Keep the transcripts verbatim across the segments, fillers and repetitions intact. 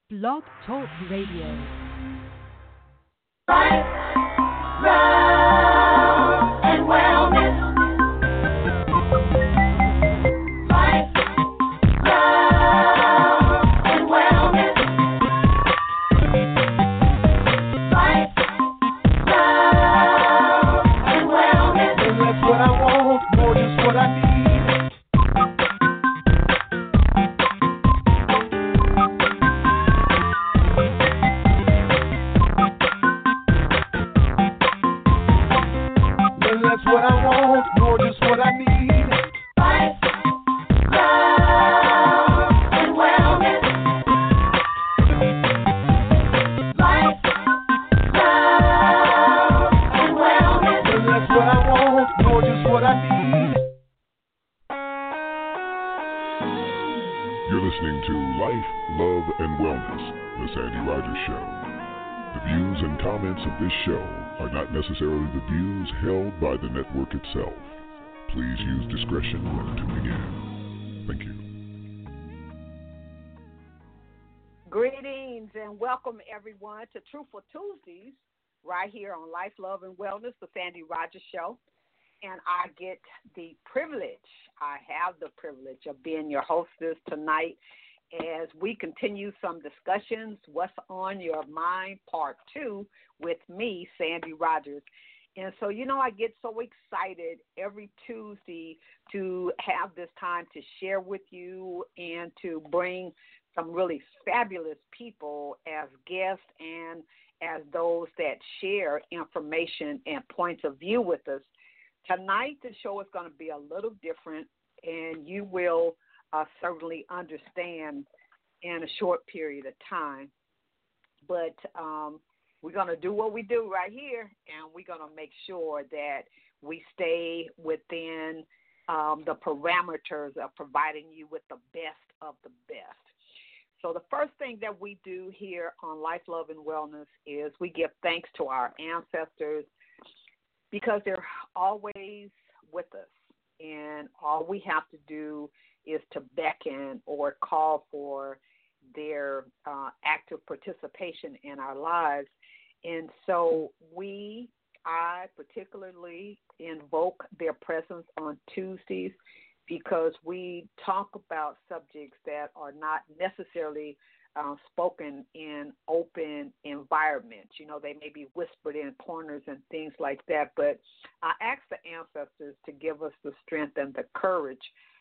Blog Talk Radio. Life, love, and wellness. Life, love, and wellness. Life, love, and wellness. And that's what I want, more just what I need. That's what I want, more just what I need. Life, love, and wellness. Life, love, and wellness. And that's what I want, more just what I need. You're listening to Life, Love, and Wellness, The Sandy Rogers Show. The views and comments of this show are not necessarily the views held by the network itself. Please use discretion when tuning in. Thank you. Greetings and welcome everyone to Truthful Tuesdays right here on Life, Love, and Wellness, the Sandy Rogers Show. And I get the privilege, I have the privilege of being your hostess tonight as we continue some discussions, What's on Your Mind, Part two, with me, Sandy Rogers. And so, you know, I get so excited every Tuesday to have this time to share with you and to bring some really fabulous people as guests and as those that share information and points of view with us. Tonight, the show is going to be a little different, and you will uh, certainly understand in a short period of time. But um, we're going to do what we do right here, and we're going to make sure that we stay within um, the parameters of providing you with the best of the best. So the first thing that we do here on Life, Love, and Wellness is we give thanks to our ancestors because they're always with us, and all we have to do is to beckon or call for their uh, active participation in our lives. And so we, I particularly invoke their presence on Tuesdays because we talk about subjects that are not necessarily uh, spoken in open environments. You know, they may be whispered in corners and things like that, but I ask the ancestors to give us the strength and the courage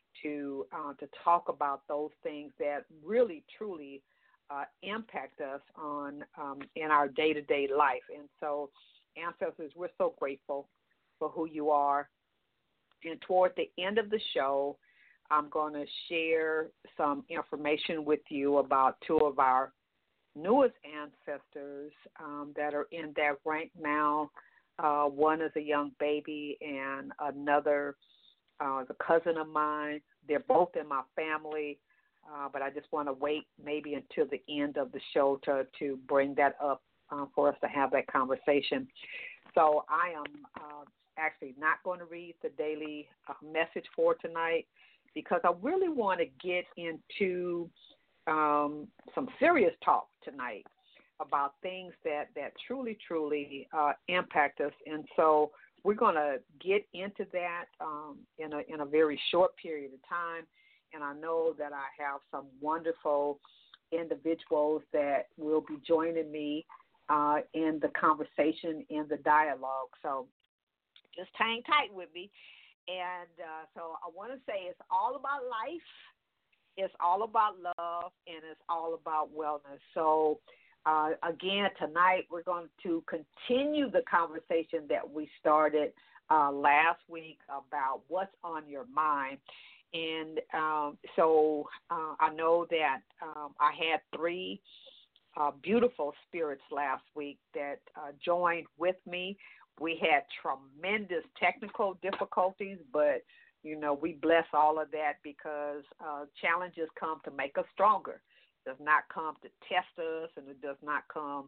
to uh, to talk about those things that really, truly uh, impact us on um, in our day-to-day life. And so, ancestors, we're so grateful for who you are. And toward the end of the show, I'm going to share some information with you about two of our newest ancestors um, that are in that rank now. Uh, one is a young baby, and another uh, is a cousin of mine. They're both in my family, uh, but I just want to wait maybe until the end of the show to, to bring that up uh, for us to have that conversation. So I am uh, actually not going to read the daily uh, message for tonight because I really want to get into um, some serious talk tonight about things that, that truly, truly uh, impact us. And so we're going to get into that um, in a in a very short period of time, and I know that I have some wonderful individuals that will be joining me uh, in the conversation, in the dialogue. So just hang tight with me. And uh, so I want to say it's all about life, it's all about love, and it's all about wellness. So Uh, again, tonight we're going to continue the conversation that we started uh, last week about what's on your mind. And um, so uh, I know that um, I had three uh, beautiful spirits last week that uh, joined with me. We had tremendous technical difficulties, but, you know, we bless all of that because uh, challenges come to make us stronger. Does not come to test us, and it does not come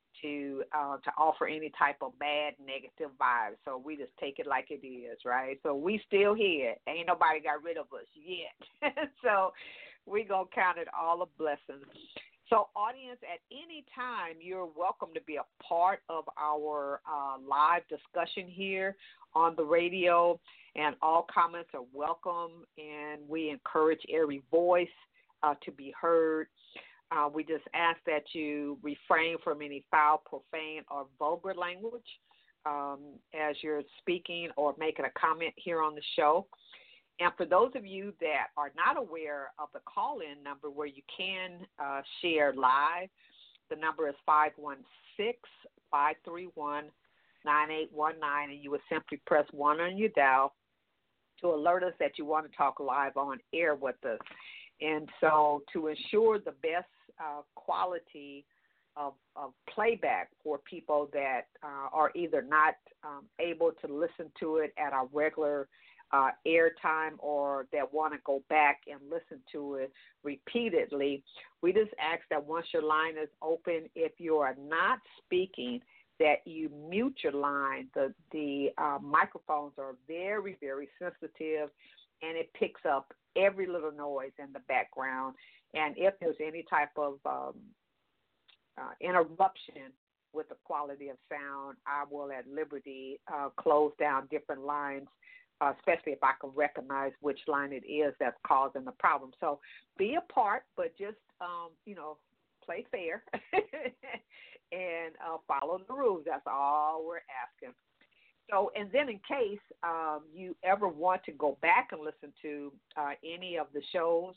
to uh, to offer any type of bad, negative vibes. So we just take it like it is, right? So we still here. Ain't nobody got rid of us yet. So we going to count it all a blessing. So, audience, at any time, you're welcome to be a part of our uh, live discussion here on the radio, and all comments are welcome, and we encourage every voice uh, to be heard. Uh, we just ask that you refrain from any foul, profane, or vulgar language um, as you're speaking or making a comment here on the show. And for those of you that are not aware of the call-in number where you can uh, share live, the number is five one six, five three one, nine eight one nine, and you would simply press one on your dial to alert us that you want to talk live on air with us. And so to ensure the best uh, quality of, of playback for people that uh, are either not um, able to listen to it at our regular Uh, airtime or that want to go back and listen to it repeatedly, we just ask that once your line is open, if you are not speaking, that you mute your line. The the uh, microphones are very, very sensitive, and it picks up every little noise in the background. And if there's any type of um, uh, interruption with the quality of sound, I will at liberty uh, close down different lines, Uh, especially if I can recognize which line it is that's causing the problem. So be a part, but just, um, you know, play fair and uh, follow the rules. That's all we're asking. So, and then in case um, you ever want to go back and listen to uh, any of the shows,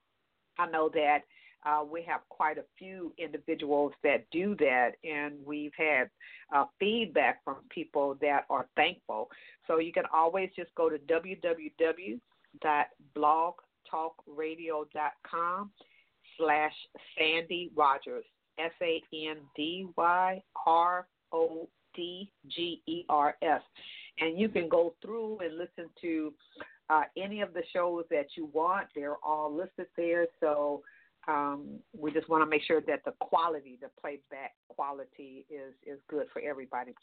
I know that Uh, we have quite a few individuals that do that, and we've had uh, feedback from people that are thankful. So you can always just go to w w w dot blog talk radio dot com slash Sandy Rogers, S A N D Y R O D G E R S. And you can go through and listen to uh, any of the shows that you want. They're all listed there, so Um, we just want to make sure that the quality, the playback quality is, is good for everybody.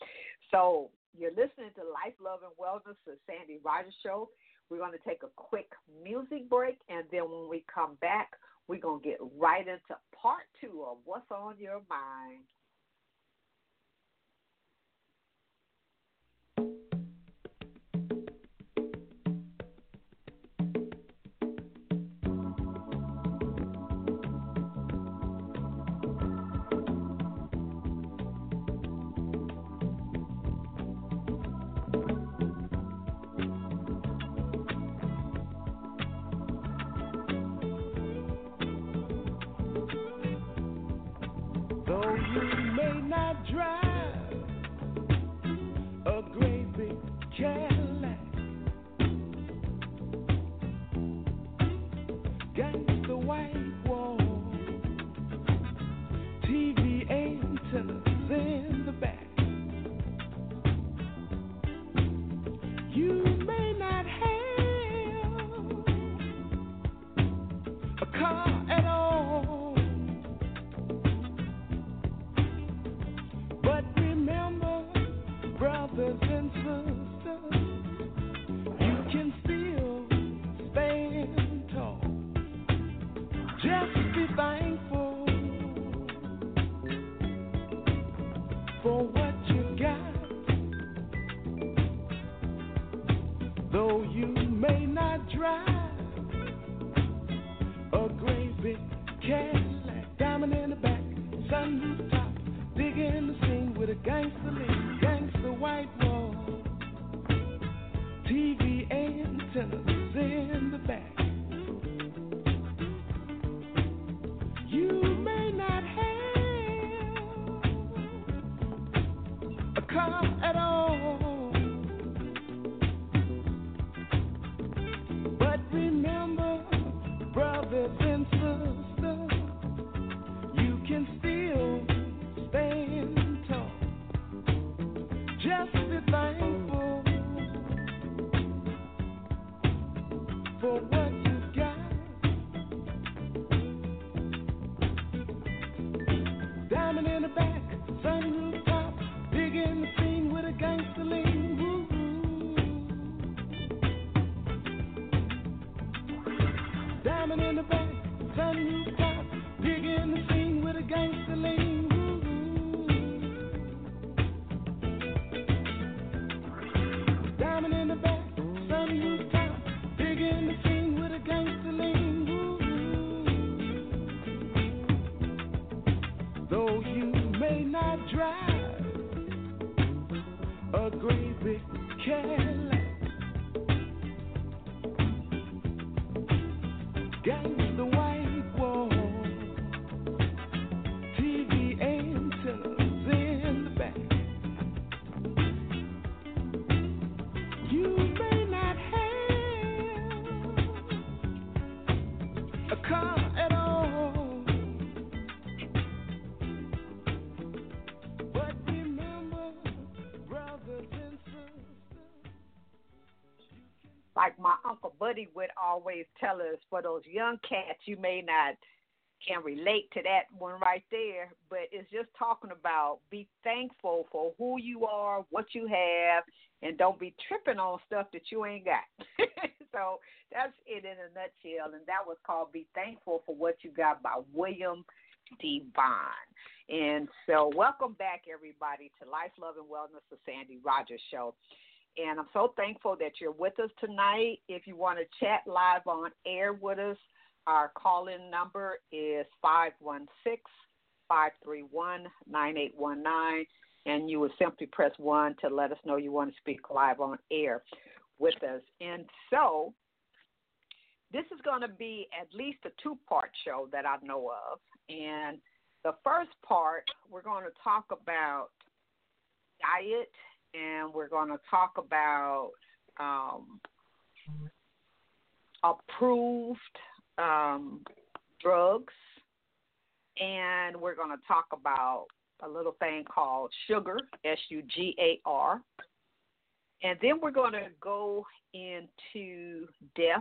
So you're listening to Life, Love, and Wellness, the Sandy Rogers Show. We're going to take a quick music break, and then when we come back, we're going to get right into part two of What's on Your Mind. Diamond in the back, sun rooftop, digging the scene with gangster lean. Diamond in the back, sun roof top, big in the scene with a gangster lean. Though you may not drive a great big Cadillac, gangsta white wall, T V antennas in the back. You may not have a car at all, but remember, brothers and sisters. Like my Uncle Buddy would always tell us, for those young cats, you may not can relate to that one right there, but it's just talking about be thankful for who you are, what you have, and don't be tripping on stuff that you ain't got. So that's it in a nutshell, and that was called Be Thankful for What You Got by William Devine. And so welcome back, everybody, to Life, Love, and Wellness, the Sandy Rogers Show. And I'm so thankful that you're with us tonight. If you want to chat live on air with us, our call-in number is five one six, five three one, nine eight one nine, and you would simply press one to let us know you want to speak live on air with us. And so this is going to be at least a two-part show that I know of. And the first part, we're going to talk about diet, and we're going to talk about um, approved um, drugs, and we're going to talk about a little thing called sugar, S U G A R, and then we're going to go into deaths,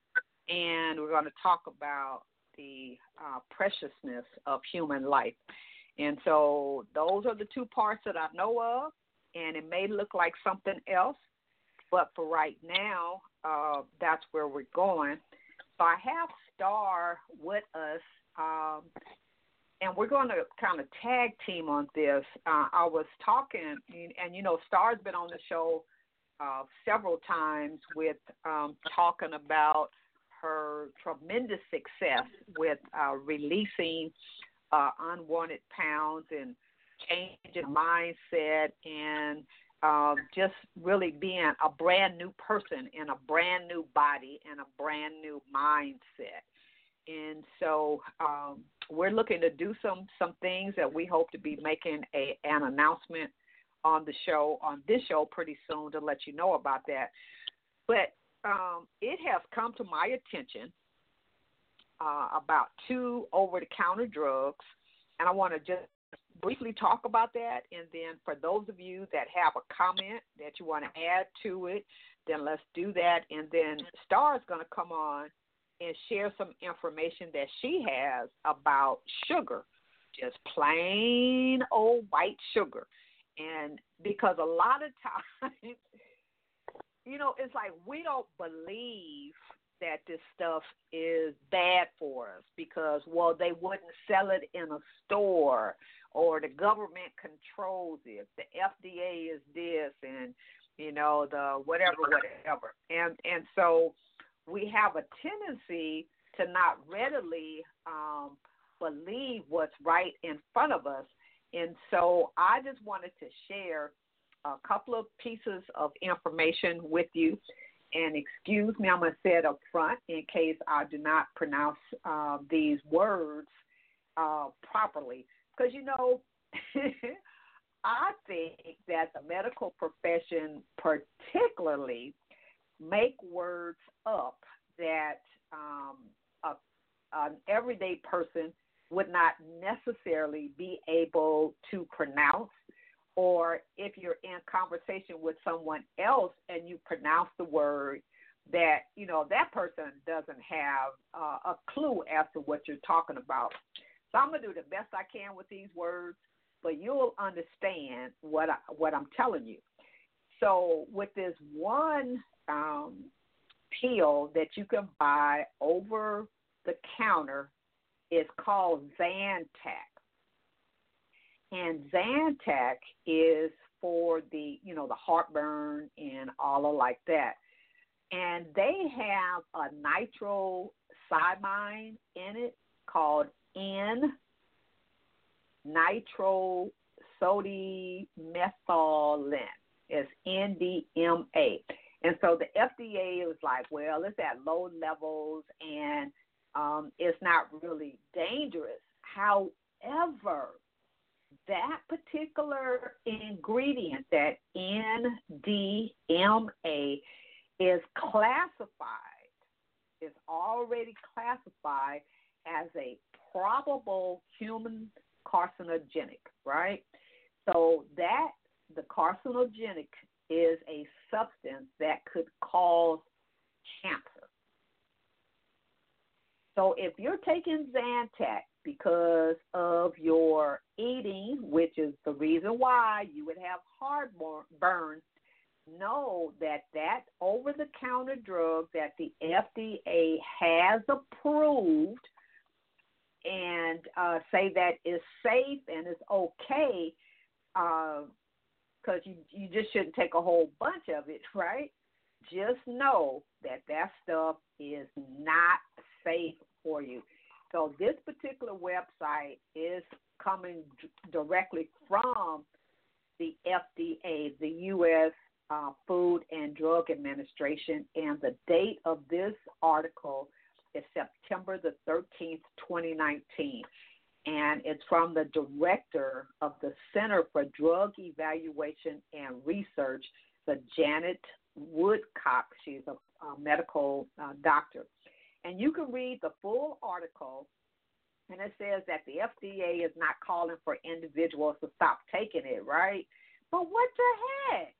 and we're going to talk about the uh, preciousness of human life. And so those are the two parts that I know of. And it may look like something else, but for right now, uh, that's where we're going. So I have Star with us, um, and we're going to kind of tag team on this. Uh, I was talking, and, and, you know, Star's been on the show uh, several times with um, talking about her tremendous success with uh, releasing uh, unwanted pounds and changing mindset and um, just really being a brand new person in a brand new body and a brand new mindset. And so um, we're looking to do some some things that we hope to be making a an announcement on the show, on this show pretty soon to let you know about that. But um, it has come to my attention uh, about two over-the-counter drugs, and I want to just briefly talk about that, and then for those of you that have a comment that you want to add to it, then let's do that. And then Star is going to come on and share some information that she has about sugar, just plain old white sugar. And because a lot of times, you know, it's like we don't believe that this stuff is bad for us because, well, they wouldn't sell it in a store, or the government controls it. The F D A is this, and, you know, the whatever, whatever. And and so we have a tendency to not readily um, believe what's right in front of us. And so I just wanted to share a couple of pieces of information with you. And excuse me, I'm going to say it up front in case I do not pronounce uh, these words uh, properly. Because, you know, I think that the medical profession particularly make words up that um, a, an everyday person would not necessarily be able to pronounce. Or if you're in conversation with someone else and you pronounce the word that, you know, that person doesn't have uh, a clue as to what you're talking about. So I'm going to do the best I can with these words, but you'll understand what, I, what I'm telling you. So with this one um, pill that you can buy over the counter, it's called Zantac. And Zantac is for the, you know, the heartburn and all of like that. And they have a nitrosamine in it called N nitrosodimethylen. It's N D M A. And so the F D A was like, well, it's at low levels and um, it's not really dangerous. However, that particular ingredient, that N D M A, is classified, is already classified as a probable human carcinogenic, right? So that, the carcinogenic is a substance that could cause cancer. So if you're taking Zantac because of your eating, which is the reason why you would have heartburn, know that that over-the-counter drug that the F D A has approved and uh, say that is safe and is okay, because uh, you, you just shouldn't take a whole bunch of it, right? Just know that that stuff is not safe for you. So this particular website is coming d- directly from the F D A, the U S uh, Food and Drug Administration, and the date of this article is September the thirteenth, twenty nineteen. And it's from the director of the Center for Drug Evaluation and Research, the Janet Woodcock. She's a, a medical uh, doctor. And you can read the full article, and it says that the F D A is not calling for individuals to stop taking it, right? But what the heck?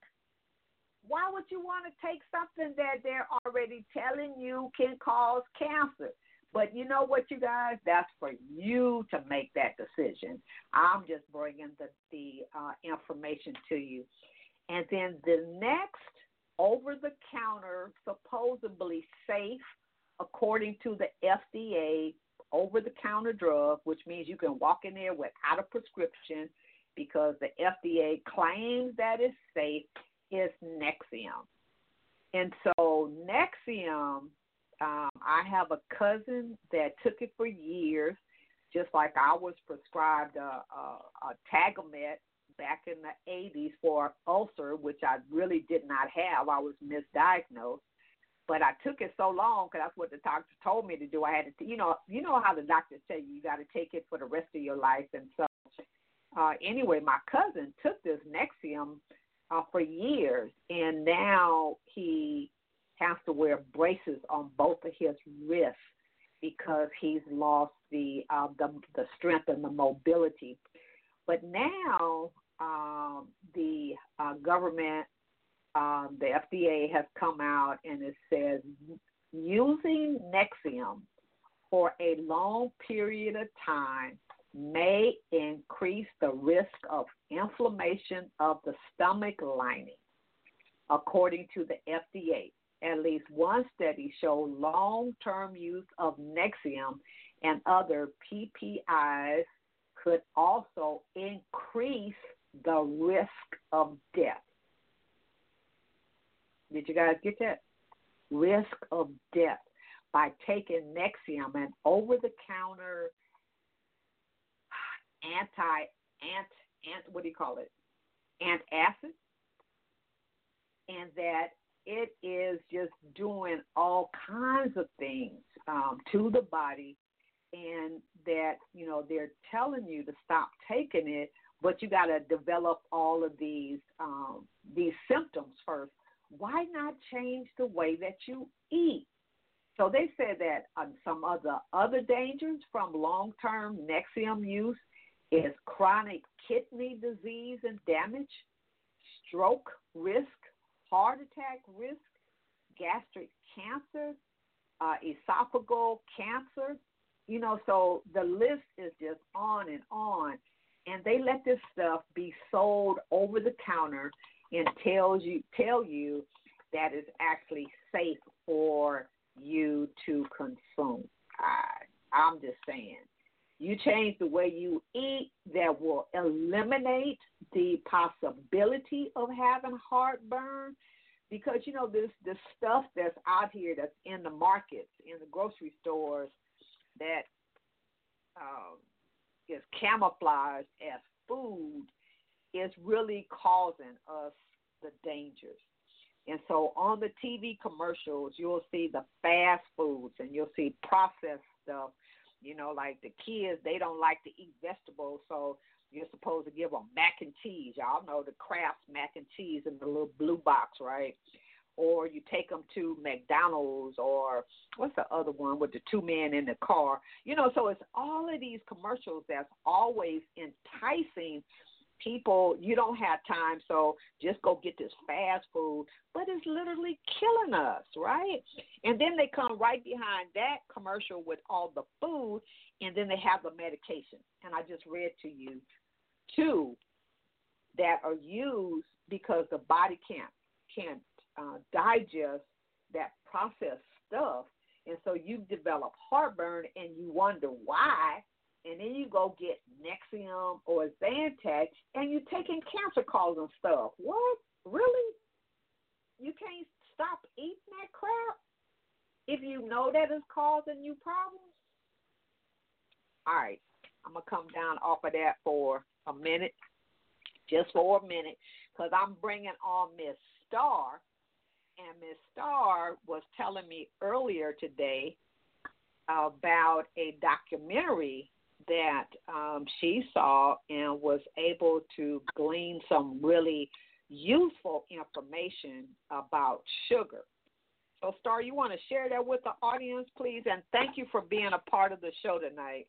Why would you want to take something that they're already telling you can cause cancer? But you know what, you guys? That's for you to make that decision. I'm just bringing the, the uh, information to you. And then the next over-the-counter, supposedly safe, according to the F D A, over-the-counter drug, which means you can walk in there without a prescription because the F D A claims that it's safe, is Nexium. And so Nexium, um, I have a cousin that took it for years, just like I was prescribed a, a, a Tagamet back in the eighties for ulcer, which I really did not have. I was misdiagnosed. But I took it so long because that's what the doctor told me to do. I had to, you know, you know how the doctors tell you you got to take it for the rest of your life. And so, uh, anyway, my cousin took this Nexium uh, for years, and now he has to wear braces on both of his wrists because he's lost the uh, the, the strength and the mobility. But now um, the uh, government. Um, the F D A has come out and it says using Nexium for a long period of time may increase the risk of inflammation of the stomach lining, according to the F D A. At least one study showed long-term use of Nexium and other P P Is could also increase the risk of death. Did you guys get that? Risk of death by taking Nexium, an over-the-counter anti, ant, ant, what do you call it? Antacid. And that it is just doing all kinds of things um, to the body, and that, you know, they're telling you to stop taking it, but you got to develop all of these um, these symptoms first. Why not change the way that you eat? So they said that um, some of the other dangers from long-term Nexium use is chronic kidney disease and damage, stroke risk, heart attack risk, gastric cancer, uh, esophageal cancer. You know, so the list is just on and on. And they let this stuff be sold over the counter and tells you tell you that it's actually safe for you to consume. I, I'm just saying. You change the way you eat, that will eliminate the possibility of having heartburn. Because, you know, this, this stuff that's out here that's in the markets, in the grocery stores, that um, is camouflaged as food is really causing us the dangers. And so on the T V commercials, you'll see the fast foods and you'll see processed stuff. You know, like the kids, they don't like to eat vegetables, so you're supposed to give them mac and cheese. Y'all know the Kraft mac and cheese in the little blue box, right? Or you take them to McDonald's, or what's the other one with the two men in the car? You know, so it's all of these commercials that's always enticing people. You don't have time, so just go get this fast food, but it's literally killing us, right? And then they come right behind that commercial with all the food, and then they have the medication. And I just read to you two that are used because the body can't can't uh, digest that processed stuff, and so you develop heartburn, and you wonder why. And then you go get Nexium or Zantac, and you're taking cancer-causing stuff. What? Really? You can't stop eating that crap if you know that it's causing you problems? All right. I'm going to come down off of that for a minute, just for a minute, because I'm bringing on Miss Star. And Miss Star was telling me earlier today about a documentary that um, she saw and was able to glean some really useful information about sugar. So, Star, you want to share that with the audience, please? And thank you for being a part of the show tonight.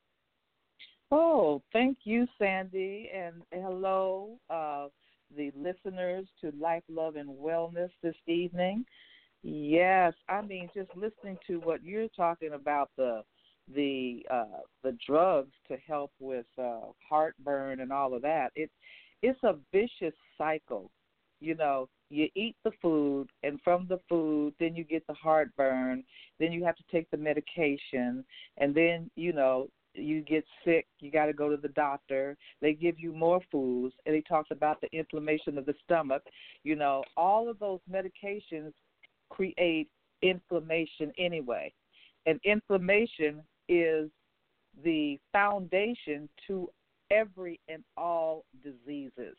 Oh, thank you, Sandy, and hello, uh, the listeners to Life, Love, and Wellness this evening. Yes, I mean, just listening to what you're talking about, the the uh, the drugs to help with uh, heartburn and all of that, it, it's a vicious cycle. You know, you eat the food, and from the food, then you get the heartburn, then you have to take the medication, and then, you know, you get sick, you got to go to the doctor, they give you more foods, and he talks about the inflammation of the stomach. You know, all of those medications create inflammation anyway, and inflammation is the foundation to every and all diseases.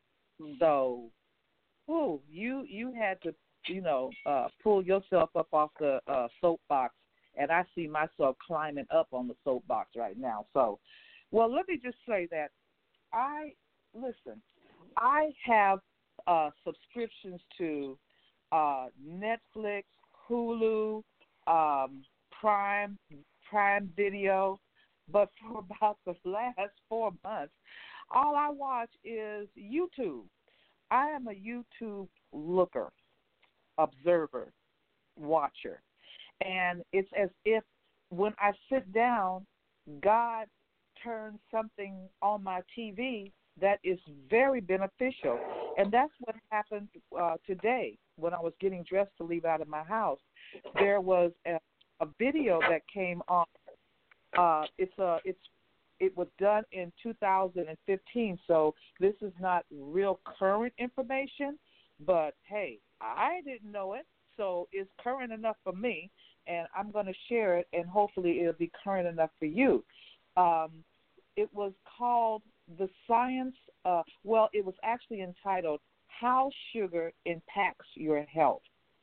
So, ooh, you you had to, you know, uh, pull yourself up off the uh, soapbox, and I see myself climbing up on the soapbox right now. So, well, let me just say that I, listen, I have uh, subscriptions to uh, Netflix, Hulu, um, Prime, Prime Video, but for about the last four months, all I watch is YouTube. I am a YouTube looker, observer, watcher, and it's as if when I sit down, God turns something on my T V that is very beneficial, and that's what happened uh, today when I was getting dressed to leave out of my house. There was a a video that came on. Uh, it's a, it's, it was done in two thousand fifteen, so this is not real current information, but hey, I didn't know it, so it's current enough for me, and I'm going to share it, and hopefully it'll be current enough for you. Um, it was called The Science, uh, well, it was actually entitled How Sugar Impacts Your Health,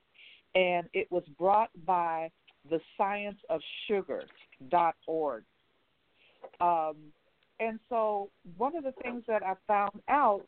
and it was brought by the science of sugar dot org. Um, and so one of the things that I found out,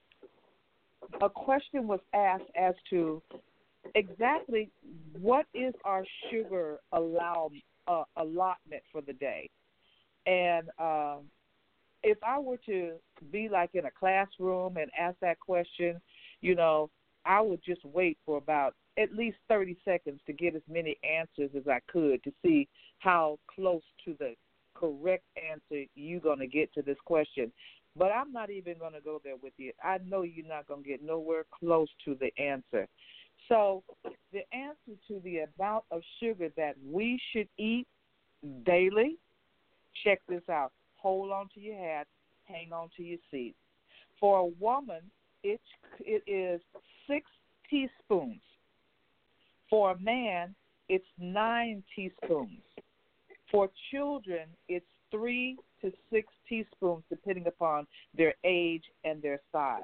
a question was asked as to exactly what is our sugar allow, uh, allotment for the day. And um, if I were to be like in a classroom and ask that question, you know, I would just wait for about at least thirty seconds to get as many answers as I could to see how close to the correct answer you're going to get to this question. But I'm not even going to go there with you. I know you're not going to get nowhere close to the answer. So the answer to the amount of sugar that we should eat daily, check this out, hold on to your hat, hang on to your seat. For a woman, it, it is six teaspoons. For a man, it's nine teaspoons. For children, it's three to six teaspoons, depending upon their age and their size.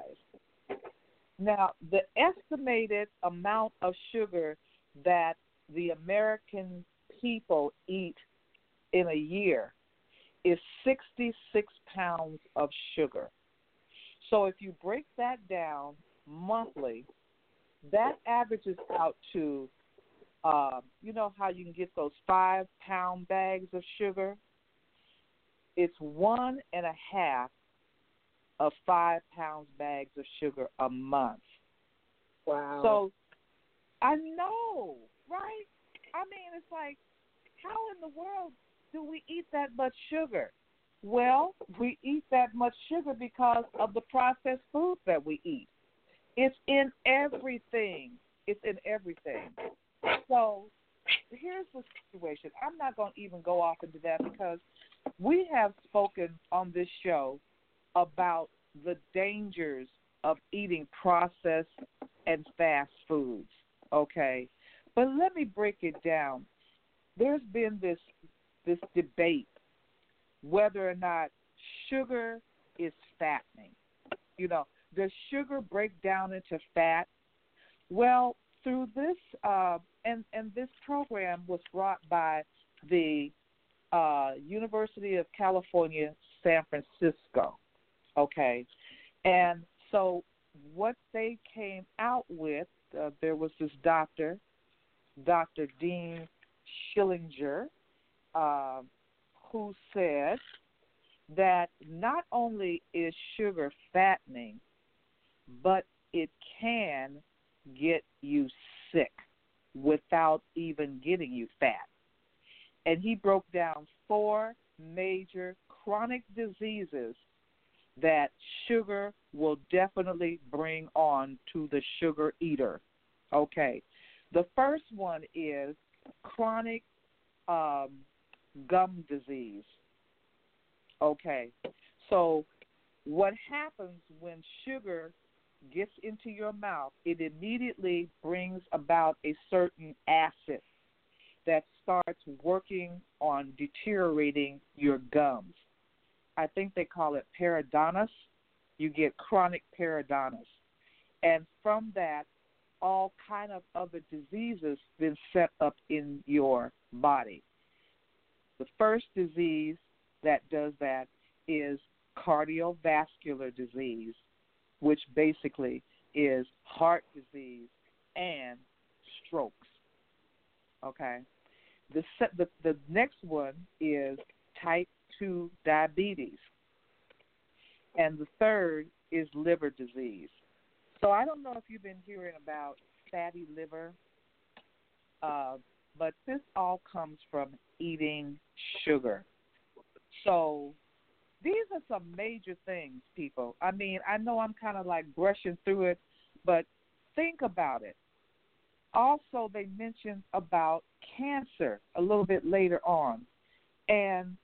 Now, the estimated amount of sugar that the American people eat in a year is sixty-six pounds of sugar. So if you break that down monthly, that averages out to, uh, you know how you can get those five-pound bags of sugar? It's one and a half of five-pound bags of sugar a month. Wow. So I know, right? I mean, it's like, how in the world do we eat that much sugar? Well, we eat that much sugar because of the processed foods that we eat. It's in everything. It's in everything. So here's the situation. I'm not going to even go off into that because we have spoken on this show about the dangers of eating processed and fast foods, okay? But let me break it down. There's been this this debate whether or not sugar is fattening. You know, does sugar break down into fat? Well, through this, uh, and, and this program was brought by the uh, University of California, San Francisco, okay? And so what they came out with, uh, there was this doctor, Doctor Dean Schillinger, uh, who said that not only is sugar fattening, but it can get you sick without even getting you fat. And he broke down four major chronic diseases that sugar will definitely bring on to the sugar eater. Okay. The first one is chronic um, gum disease. Okay. So what happens when sugar gets into your mouth, it immediately brings about a certain acid that starts working on deteriorating your gums. I think they call it periodontitis. You get chronic periodontitis. And from that, all kind of other diseases been set up in your body. The first disease that does that is cardiovascular disease, which basically is heart disease and strokes. Okay? The, the, the next one is type two diabetes. And the third is liver disease. So I don't know if you've been hearing about fatty liver, uh, but this all comes from eating sugar. So these are some major things, people. I mean, I know I'm kind of like brushing through it, but think about it. Also, they mentioned about cancer a little bit later on, and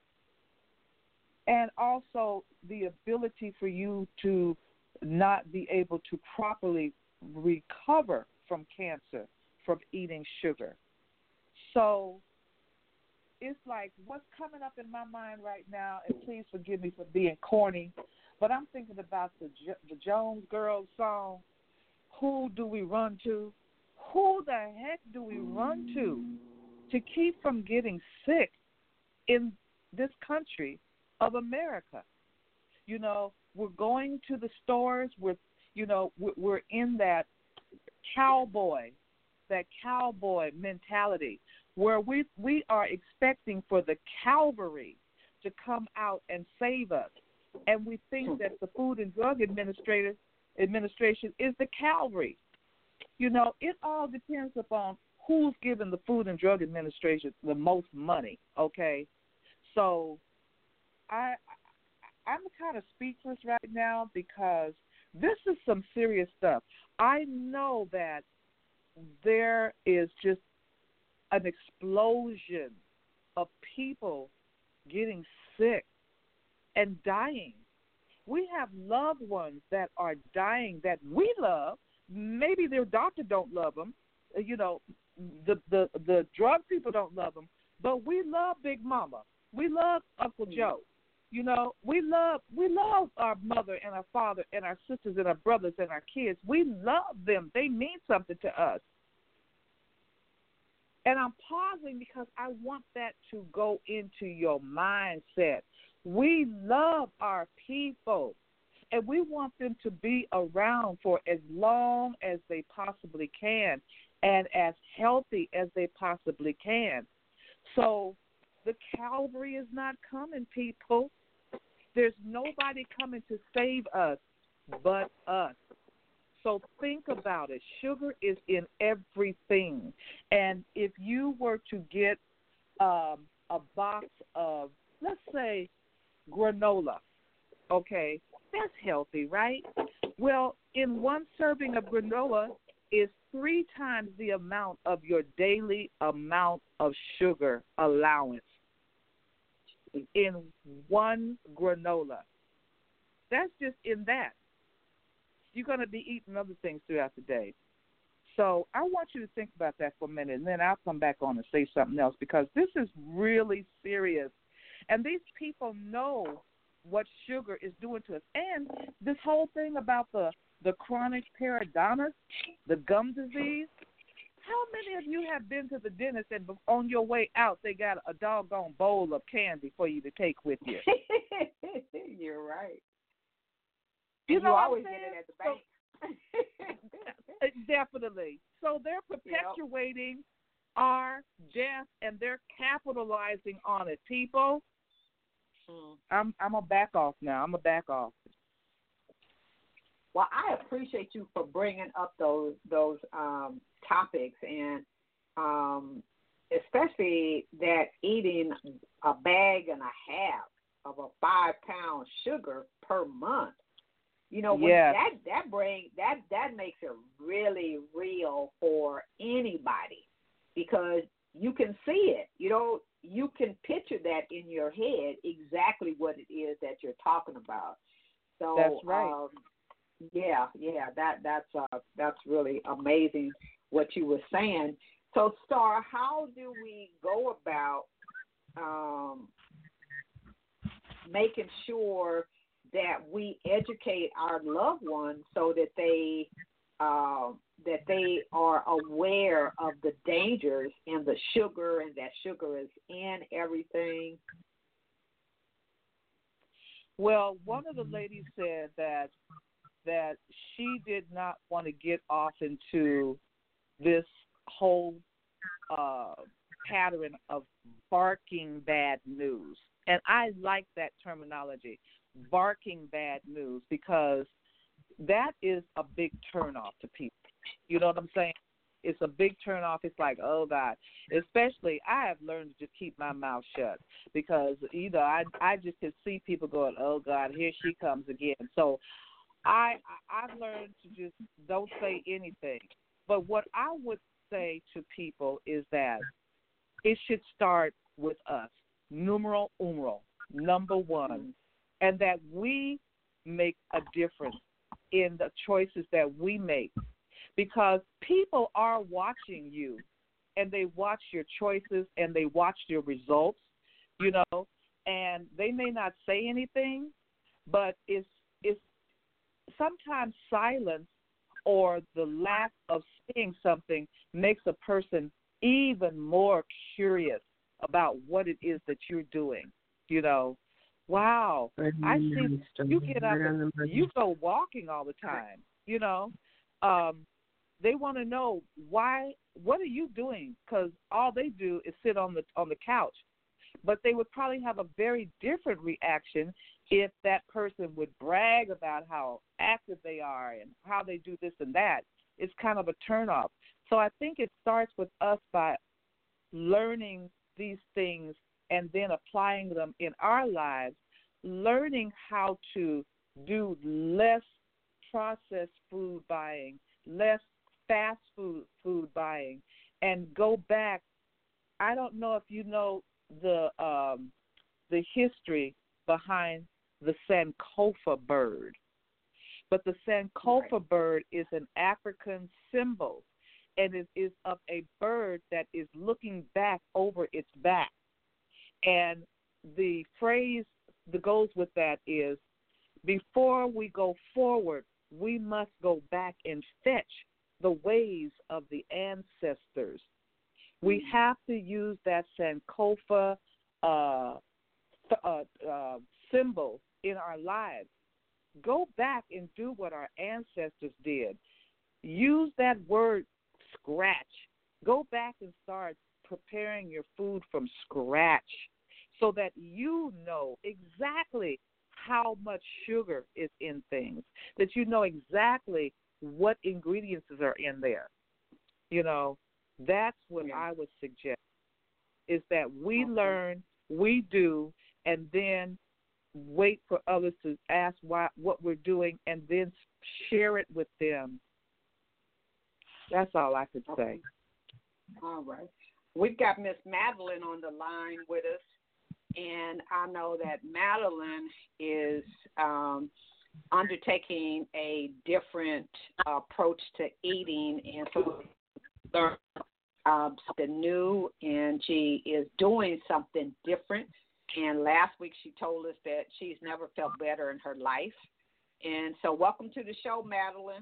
and also the ability for you to not be able to properly recover from cancer from eating sugar. So it's like what's coming up in my mind right now, and please forgive me for being corny, but I'm thinking about the the Jones Girls song, Who Do We Run To? Who the heck do we run to to keep from getting sick in this country of America? You know, we're going to the stores, we're, you know, we're in that cowboy, that cowboy mentality where we we are expecting for the cavalry to come out and save us. And we think that the Food and Drug Administrator, Administration is the cavalry. You know, it all depends upon who's giving the Food and Drug Administration the most money, okay? So I, I'm kind of speechless right now because this is some serious stuff. I know that there is just an explosion of people getting sick and dying. We have loved ones that are dying that we love. Maybe their doctor don't love them. You know, the the the drug people don't love them, but we love Big Mama. We love Uncle Joe. You know, we love we love our mother and our father and our sisters and our brothers and our kids. We love them. They mean something to us. And I'm pausing because I want that to go into your mindset. We love our people, and we want them to be around for as long as they possibly can and as healthy as they possibly can. So the cavalry is not coming, people. There's nobody coming to save us but us. So think about it. Sugar is in everything. And if you were to get um, a box of, let's say, granola, okay, that's healthy, right? Well, in one serving of granola is three times the amount of your daily amount of sugar allowance in one granola. That's just in that. You're going to be eating other things throughout the day. So I want you to think about that for a minute, and then I'll come back on and say something else, because this is really serious. And these people know what sugar is doing to us. And this whole thing about the, the chronic periodontitis, the gum disease, how many of you have been to the dentist and on your way out they got a doggone bowl of candy for you to take with you? You're right. You, you know always get it at the bank. So, definitely. So they're perpetuating yep. our death, and they're capitalizing on it. People, hmm. I'm I'm a back off now. I'm a back off. Well, I appreciate you for bringing up those those um, topics, and um, especially that eating a bag and a half of a five pound sugar per month. You know, when yes. that that bring that that makes it really real for anybody, because you can see it. You know, you can picture that in your head exactly what it is that you're talking about. So that's right. Um, yeah, yeah, that that's uh, that's really amazing what you were saying. So, Star, how do we go about um, making sure that we educate our loved ones so that they uh, that they are aware of the dangers in the sugar, and that sugar is in everything? Well, one of the ladies said that that she did not want to get off into this whole uh, pattern of barking bad news. And I like that terminology, barking bad news, because that is a big turnoff to people. You know what I'm saying? It's a big turnoff. It's like, oh, God. Especially, I have learned to just keep my mouth shut, because either I, I just can see people going, oh, God, here she comes again. So I, I've learned to just don't say anything. But what I would say to people is that it should start with us, numero uno, number one, and that we make a difference in the choices that we make, because people are watching you, and they watch your choices, and they watch your results, you know, and they may not say anything, but it's it's sometimes silence or the lack of saying something makes a person even more curious about what it is that you're doing. You know, wow, I see you get up and you go walking all the time, you know. Um, they want to know why, what are you doing? Because all they do is sit on the on the couch. But they would probably have a very different reaction if that person would brag about how active they are and how they do this and that. It's kind of a turnoff. So I think it starts with us by learning these things and then applying them in our lives, learning how to do less processed food buying, less fast food food buying, and go back. I don't know if you know the um, the history behind the Sankofa bird. But the Sankofa right. bird is an African symbol, and it is of a bird that is looking back over its back. And the phrase that goes with that is, before we go forward, we must go back and fetch the ways of the ancestors. We have to use that Sankofa uh, uh, uh, symbol in our lives. Go back and do what our ancestors did. Use that word scratch. Go back and start preparing your food from scratch so that you know exactly how much sugar is in things, that you know exactly what ingredients are in there. You know, that's what yeah. I would suggest, is that we okay. learn, we do, and then wait for others to ask why, what we're doing, and then share it with them. That's all I could say. Okay. All right. We've got Miss Madeline on the line with us, and I know that Madeline is um, undertaking a different uh, approach to eating, and so learn uh, something new, and she is doing something different. And last week she told us that she's never felt better in her life. And so welcome to the show, Madeline.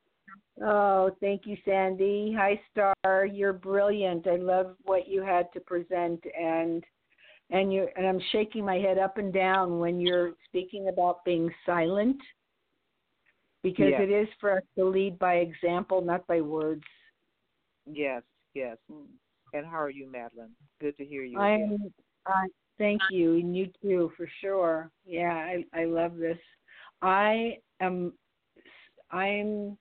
Oh, thank you, Sandy. Hi, Star. You're brilliant. I love what you had to present, and and you and I'm shaking my head up and down when you're speaking about being silent, because yes. it is for us to lead by example, not by words. Yes, yes. And how are you, Madeline? Good to hear you. I'm. I, thank you, and you too, for sure. Yeah, I I love this. I am. I'm.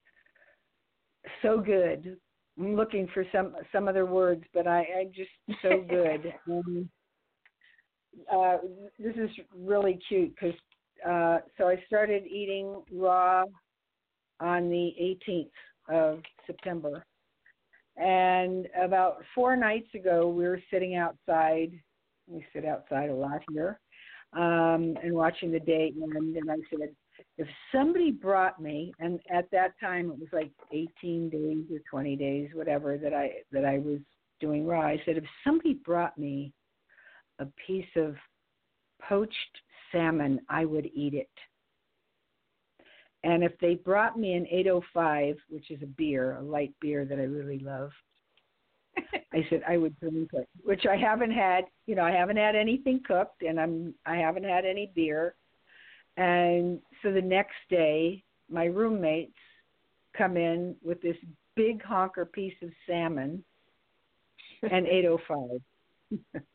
So good. I'm looking for some some other words, but I, I'm just so good. um, uh, this is really cute because uh, so I started eating raw on the eighteenth of September, and about four nights ago we were sitting outside. We sit outside a lot here, um, and watching the day end. And I said, if somebody brought me, and at that time it was like eighteen days or twenty days, whatever, that I that I was doing raw, I said, if somebody brought me a piece of poached salmon, I would eat it. And if they brought me an eight oh five, which is a beer, a light beer that I really love, I said I would drink it, which I haven't had. You know, I haven't had anything cooked, and I'm I haven't had any beer. And so the next day, my roommates come in with this big honker piece of salmon and eight oh five.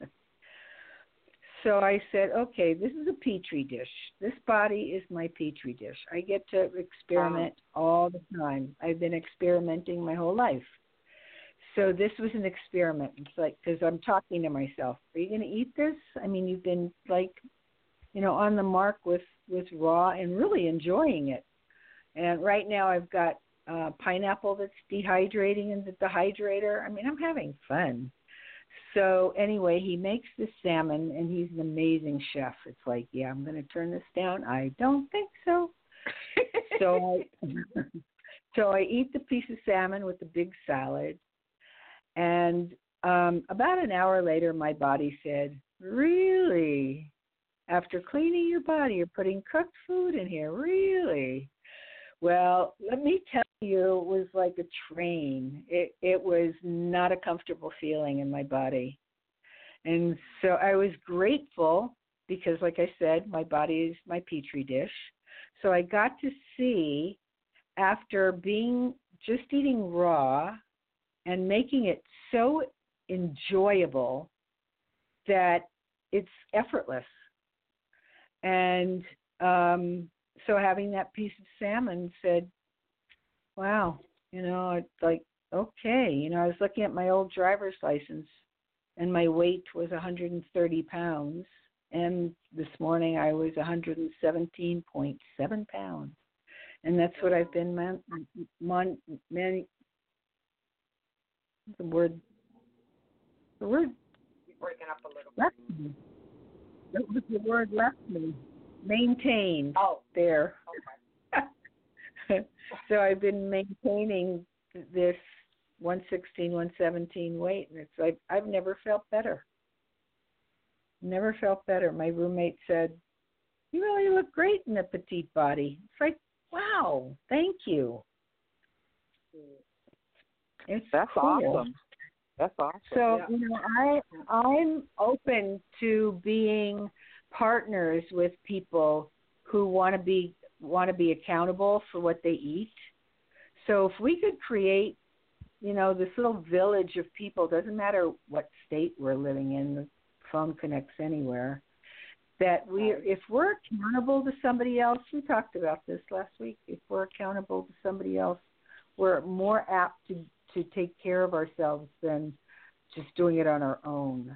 So I said, okay, this is a petri dish. This body is my petri dish. I get to experiment wow. all the time. I've been experimenting my whole life. So this was an experiment. It's like, because I'm talking to myself, are you going to eat this? I mean, you've been like, you know, on the mark with, with raw and really enjoying it. And right now I've got uh, pineapple that's dehydrating in the dehydrator. I mean, I'm having fun. So anyway, he makes the salmon, and he's an amazing chef. It's like, yeah, I'm going to turn this down. I don't think so. so, I, so I eat the piece of salmon with the big salad. And um, about an hour later, my body said, really? After cleaning your body, you're putting cooked food in here, really? Well, let me tell you, it was like a train. It it was not a comfortable feeling in my body. And so I was grateful because, like I said, my body is my petri dish. So I got to see, after being just eating raw and making it so enjoyable that it's effortless. And um, so having that piece of salmon said, wow, you know, it's like, okay. You know, I was looking at my old driver's license, and my weight was one hundred thirty pounds. And this morning I was one hundred seventeen point seven pounds. And that's what I've been, man, man, man the word, the word You're breaking up a little left me. That was the word left me. maintained Oh, there. okay. So I've been maintaining this one sixteen, one seventeen weight, and it's like I've never felt better. Never felt better. My roommate said, "You really look great in a petite body." It's like, wow, thank you. It's That's cool. awesome. That's awesome. So Yeah. you know, I I'm open to being partners with people who want to be want to be accountable for what they eat. So if we could create, you know, this little village of people, doesn't matter what state we're living in, the phone connects anywhere, that we, if we're accountable to somebody else, we talked about this last week, if we're accountable to somebody else, we're more apt to, to take care of ourselves than just doing it on our own.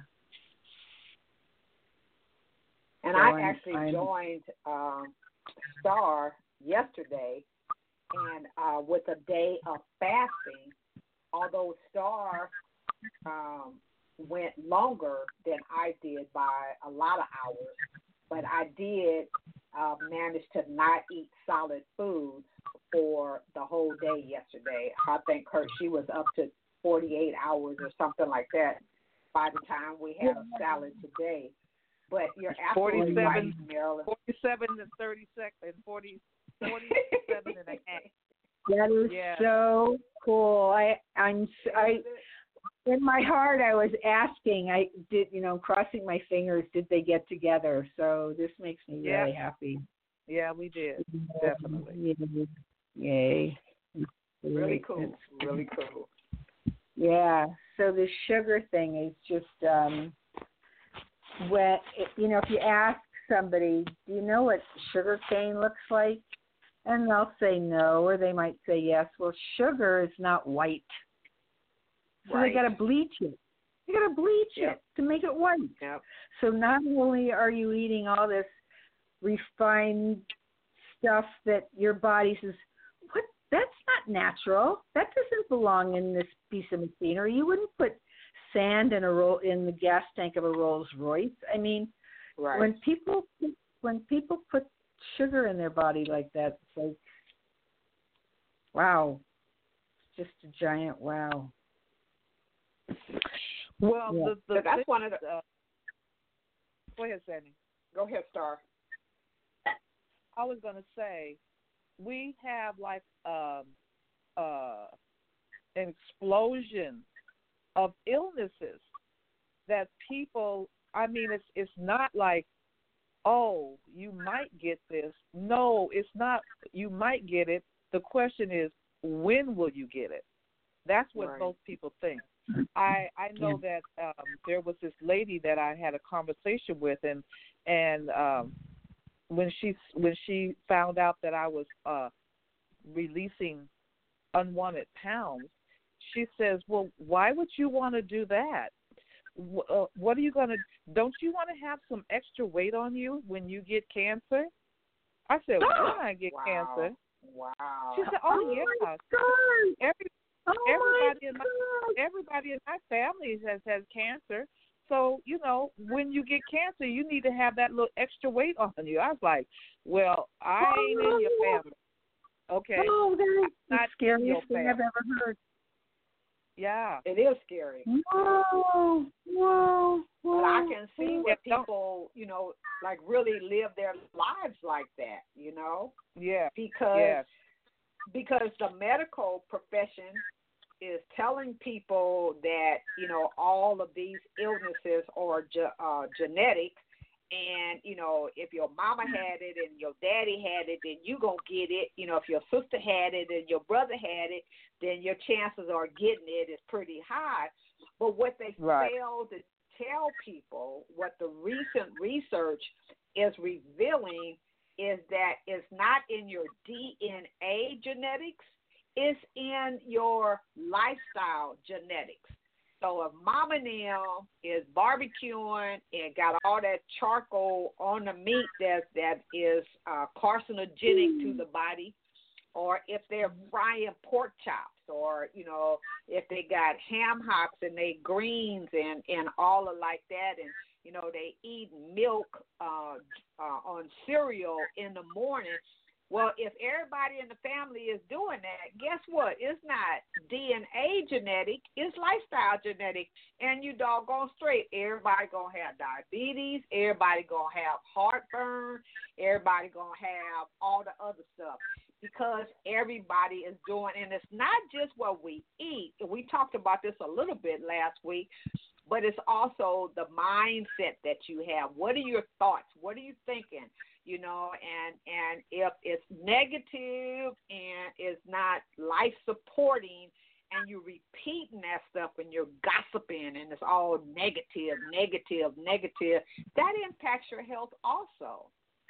And So I I'm- actually I'm- joined um, Star yesterday, and uh, with a day of fasting. Although Star um, went longer than I did by a lot of hours, but I did uh, manage to not eat solid food for the whole day yesterday. I think her she was up to forty-eight hours or something like that by the time we had a salad today. But you're absolutely right, forty-seven, Marilyn. forty-seven and thirty seconds, forty, forty-seven and a half. That is Yeah. so cool. I I'm s- I in my heart I was asking. I did, you know, crossing my fingers. Did they get together? So this makes me Yeah. really happy. Yeah, we did. Definitely. Yay! Really It's- cool. Really cool. Yeah. So the sugar thing is just um, when you know if you ask somebody, do you know what sugar cane looks like? And they'll say no, or they might say yes. Well, sugar is not white. So Right. they got to bleach it. You got to bleach Yep. it to make it white. Yep. So not only are you eating all this refined stuff that your body says, what? That's not natural. That doesn't belong in this piece of machinery. You wouldn't put sand in a roll in the gas tank of a Rolls Royce. I mean, Right. when people when people put sugar in their body like that, it's like, wow, it's just a giant wow. Well, Yeah. the, the So that's thing- one of the. uh, go ahead, Sandy. Go ahead, Star. I was going to say, we have like um, uh, an explosion of illnesses that people, I mean, it's it's not like, oh, you might get this. No, it's not, you might get it. The question is, when will you get it? That's what Right. most people think. I I know that um, there was this lady that I had a conversation with, and and um, when she when she found out that I was uh, releasing unwanted pounds, she says, "Well, why would you want to do that? W- uh, what are you going to? Don't you want to have some extra weight on you when you get cancer?" I said, "When I get Wow. cancer?" Wow. She said, "Oh, my yeah, God. every Oh everybody my in my God. everybody in my family has has cancer. So, you know, when you get cancer, you need to have that little extra weight on you." I was like, "Well, I ain't in your family, okay?" Oh, that's the Not in scariest your thing I've family. ever heard. Yeah. It is scary. Whoa, whoa, whoa. But I can see Yeah, where don't- people, you know, like really live their lives like that, you know, Yeah. because Yes. because the medical profession is telling people that, you know, all of these illnesses are ge- uh, genetic. And, you know, if your mama had it and your daddy had it, then you going to get it. You know, if your sister had it and your brother had it, then your chances are getting it is pretty high. But what they Right. fail to tell people, what the recent research is revealing, is that it's not in your D N A genetics, it's in your lifestyle genetics. So if mama now is barbecuing and got all that charcoal on the meat that that is uh, carcinogenic to the body, or if they're frying pork chops, or, you know, if they got ham hocks and they greens and, and all of like that, and, You know, they eat milk uh, uh, on cereal in the morning. Well, if everybody in the family is doing that, guess what? It's not D N A genetic, it's lifestyle genetic. And you doggone straight, everybody going to have diabetes, everybody going to have heartburn, everybody going to have all the other stuff because everybody is doing, and it's not just what we eat. We talked about this a little bit last week, but it's also the mindset that you have. What are your thoughts? What are you thinking? You know, and, and if it's negative and it's not life supporting and you're repeating that stuff and you're gossiping and it's all negative, negative, negative, that impacts your health also.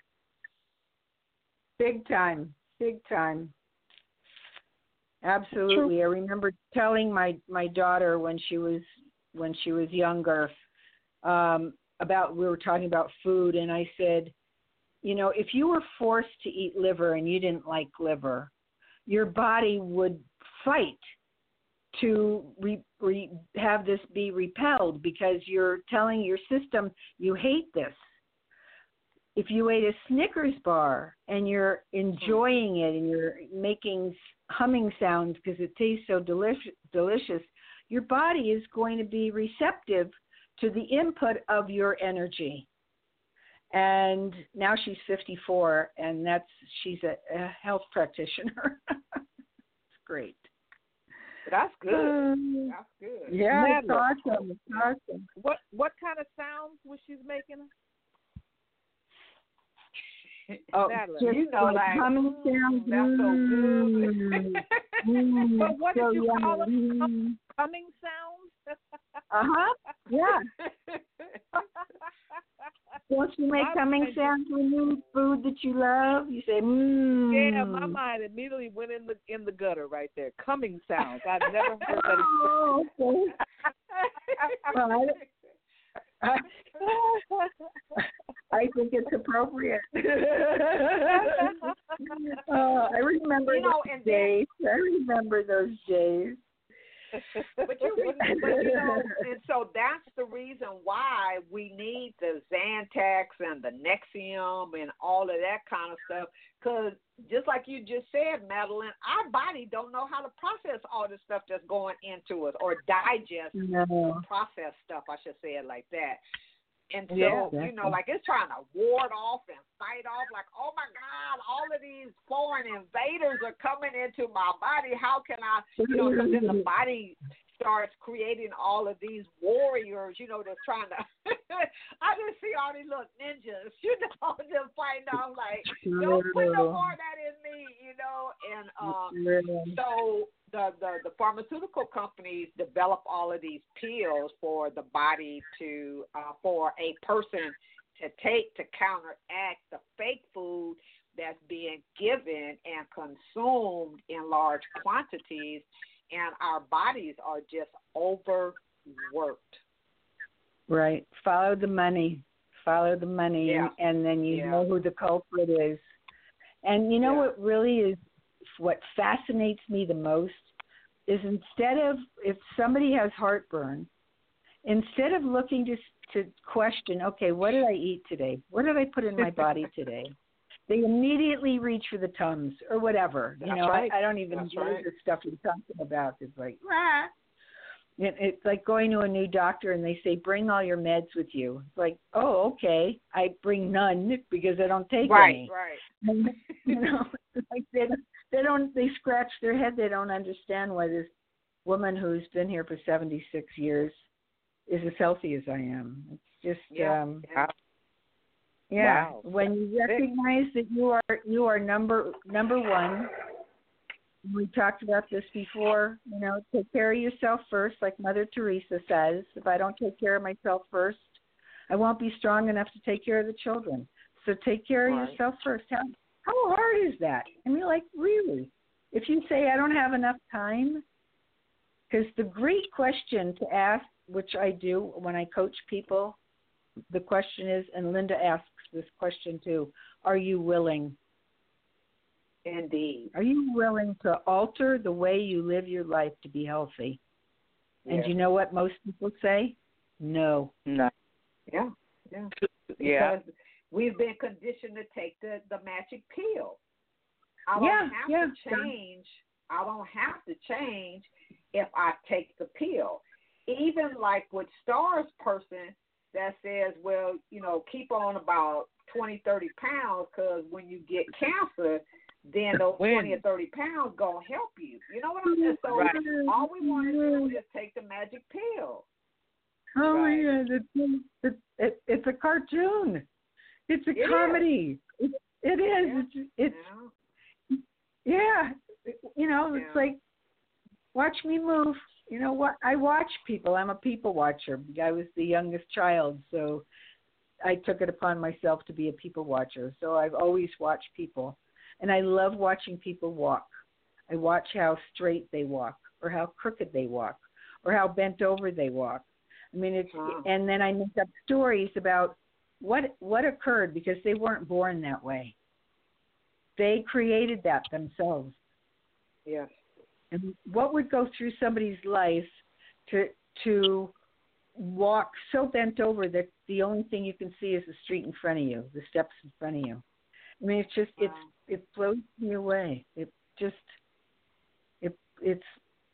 Big time, big time. Absolutely. True. I remember telling my, my daughter when she was when she was younger um, about, we were talking about food, and I said, you know, if you were forced to eat liver and you didn't like liver, your body would fight to re, re, have this be repelled because you're telling your system you hate this. If you ate a Snickers bar and you're enjoying it and you're making humming sounds because it tastes so delicious, delicious, your body is going to be receptive to the input of your energy. And now she's fifty-four, and that's she's a, a health practitioner. It's great. That's good. Um, that's good. Yeah, it's awesome. It's awesome. What what kind of sounds was she making? Oh, Madeline, just you know, like like humming sounds. That's so good. Mm, but what so did you yummy. call them? Humming sounds? Uh huh. Yeah. Don't you make My humming mind sounds when you eat food that you love? You say, mmm. Yeah, my mind immediately went in the in the gutter right there. Coming sounds. I've never heard that. Oh, okay. Well, I, I think it's appropriate. uh, I remember you know, those and days. I remember those days. But you, but you know, and so that's the reason why we need the Zantac and the Nexium and all of that kind of stuff. Because just like you just said, Madeline, our body don't know how to process all the stuff that's going into us or digest no. process stuff. I should say it like that. And so, yeah, you know, like it's trying to ward off and fight off like, oh, my God, all of these foreign invaders are coming into my body. How can I, you know, because then the body starts creating all of these warriors, you know, that's trying to, I just see all these little ninjas, you know, just fighting off like, don't put no more of that in me, you know. And um, so the, the, the pharmaceutical companies develop all of these pills for the body to, uh, for a person to take to counteract the fake food that's being given and consumed in large quantities, and our bodies are just overworked. Right. Follow the money. Follow the money, yeah. and, and then you yeah. know who the culprit is. And you know yeah. what really is, what fascinates me the most is instead of, if somebody has heartburn, instead of looking to to question, okay, what did I eat today? What did I put in my body today? They immediately reach for the Tums or whatever. That's you know, right. I, I don't even That's know right. the stuff you're talking about. It's like, ah. It, it's like going to a new doctor and they say, bring all your meds with you. It's like, oh, okay. I bring none because I don't take right, any. Right, And, you know, like they don't, they don't, they scratch their head. They don't understand why this woman who's been here for seventy-six years is as healthy as I am. It's just, yeah. um, yeah. yeah. Wow. When you recognize that you are you are number number one. We talked about this before. You know, take care of yourself first, like Mother Teresa says. If I don't take care of myself first, I won't be strong enough to take care of the children. So take care of right. yourself first. How how hard is that? I mean, like really, if you say I don't have enough time, because the great question to ask, which I do when I coach people, the question is, and Linda asks this question too, are you willing? Indeed. Are you willing to alter the way you live your life to be healthy? Yeah. And you know what most people say? No. No. Yeah. Yeah. Yeah. Because we've been conditioned to take the, the magic pill. I don't Yeah, have yeah. to change. I don't have to change if I take the pill. Even like with Star's person that says, well, you know, keep on about twenty, thirty pounds because when you get cancer, then those When? twenty or thirty pounds going to help you. You know what I'm saying? So Right. all we want to do is take the magic pill. Oh Right. my God, it's, it's, it, it's a cartoon. It's a It comedy. It, it is. Yeah. It's, it's Yeah. yeah. You know, it's Yeah. like watch me move. You know what? I watch people. I'm a people watcher. I was the youngest child, so I took it upon myself to be a people watcher. So I've always watched people, and I love watching people walk. I watch how straight they walk, or how crooked they walk, or how bent over they walk. I mean, it's Wow. and then I make up stories about what what occurred because they weren't born that way. They created that themselves. Yes. And what would go through somebody's life to to walk so bent over that the only thing you can see is the street in front of you, the steps in front of you? I mean, it's just it's Wow. it blows me away. It just it it's.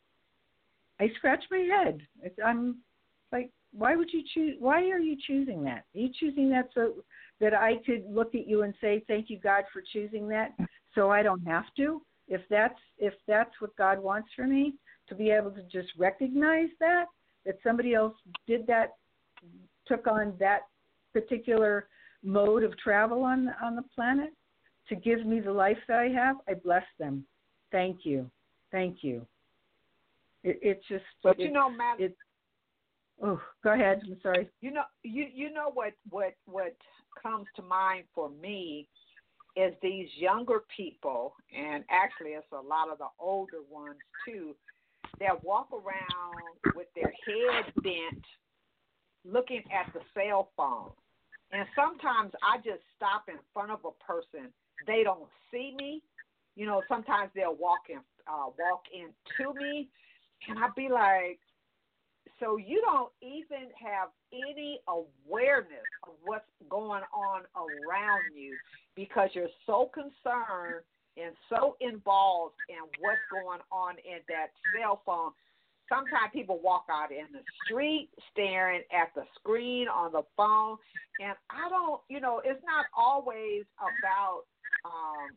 I scratch my head. It's, I'm like, why would you choose? Why are you choosing that? Are you choosing that so that I could look at you and say, "Thank you, God, for choosing that," so I don't have to? If that's if that's what God wants for me, to be able to just recognize that that somebody else did that, took on that particular mode of travel on on the planet to give me the life that I have, I bless them. Thank you, thank you. It, it's just. But it, you know, Matt, it, oh, go ahead. I'm sorry. you know, you you know what what what comes to mind for me is these younger people, and actually it's a lot of the older ones too, that walk around with their head bent, looking at the cell phone. And sometimes I just stop in front of a person. They don't see me. You know, sometimes they'll walk in, uh, walk into me, and I'll be like, so you don't even have any awareness of what's going on around you because you're so concerned and so involved in what's going on in that cell phone. Sometimes people walk out in the street staring at the screen on the phone, and I don't, you know, it's not always about um,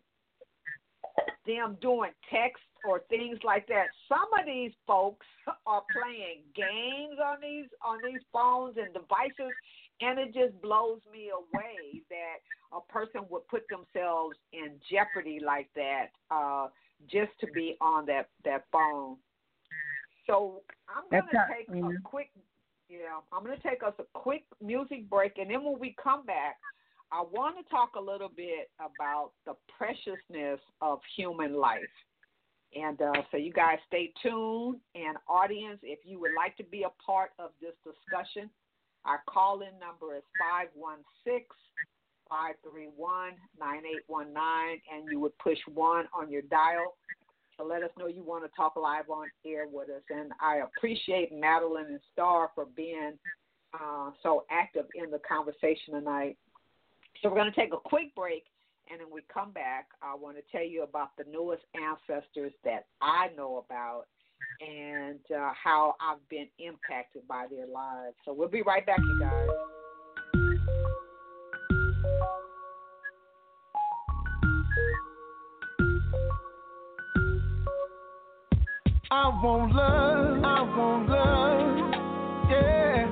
them doing text or things like that. Some of these folks are playing games on these on these phones and devices, and it just blows me away that a person would put themselves in jeopardy like that uh, just to be on that, that phone. So I'm going That's to not- take mhm. a quick, yeah, I'm going to take us a quick music break, and then when we come back, I want to talk a little bit about the preciousness of human life. And uh, so you guys stay tuned. And audience, if you would like to be a part of this discussion, our call-in number is five one six, five three one, nine eight one nine, and you would push one on your dial to let us know you want to talk live on air with us. And I appreciate Madeline and Star for being uh, so active in the conversation tonight. So we're going to take a quick break, and then we come back. I want to tell you about the newest ancestors that I know about and uh, how I've been impacted by their lives. So we'll be right back, you guys. I want love, I want love, yeah.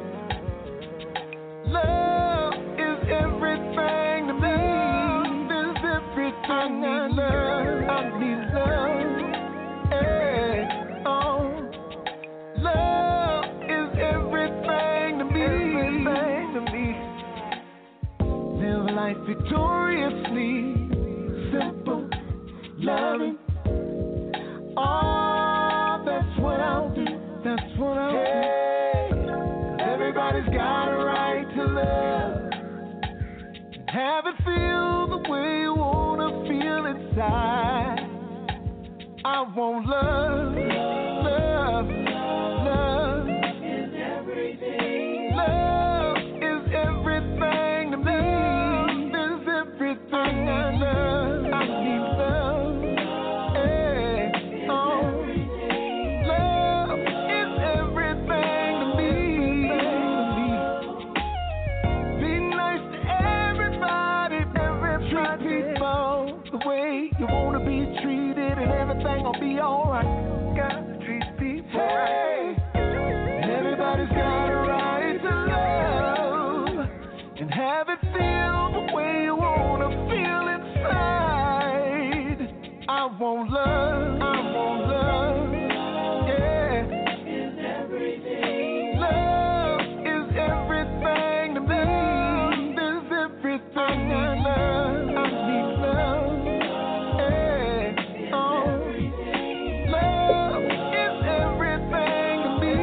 Love is everything to me. Love is everything. I need love, I need love, yeah. Oh, love is everything to me. Everything to me. Live life victoriously, simple, loving. Oh, that's what I'll do. That's what I'll hey, do. Everybody's got a right to love. Have it feel the way you wanna feel inside. I want love, love, love, love is everything. Love is everything. way you wanna be treated, and everything will be alright. Gotta treat people right. Everybody's got a right to love and have it feel the way you wanna feel inside. I want love, I want love, yeah. Is everything. Love is everything to me. Love is everything I love. I need love, yeah. Oh, love is everything to me.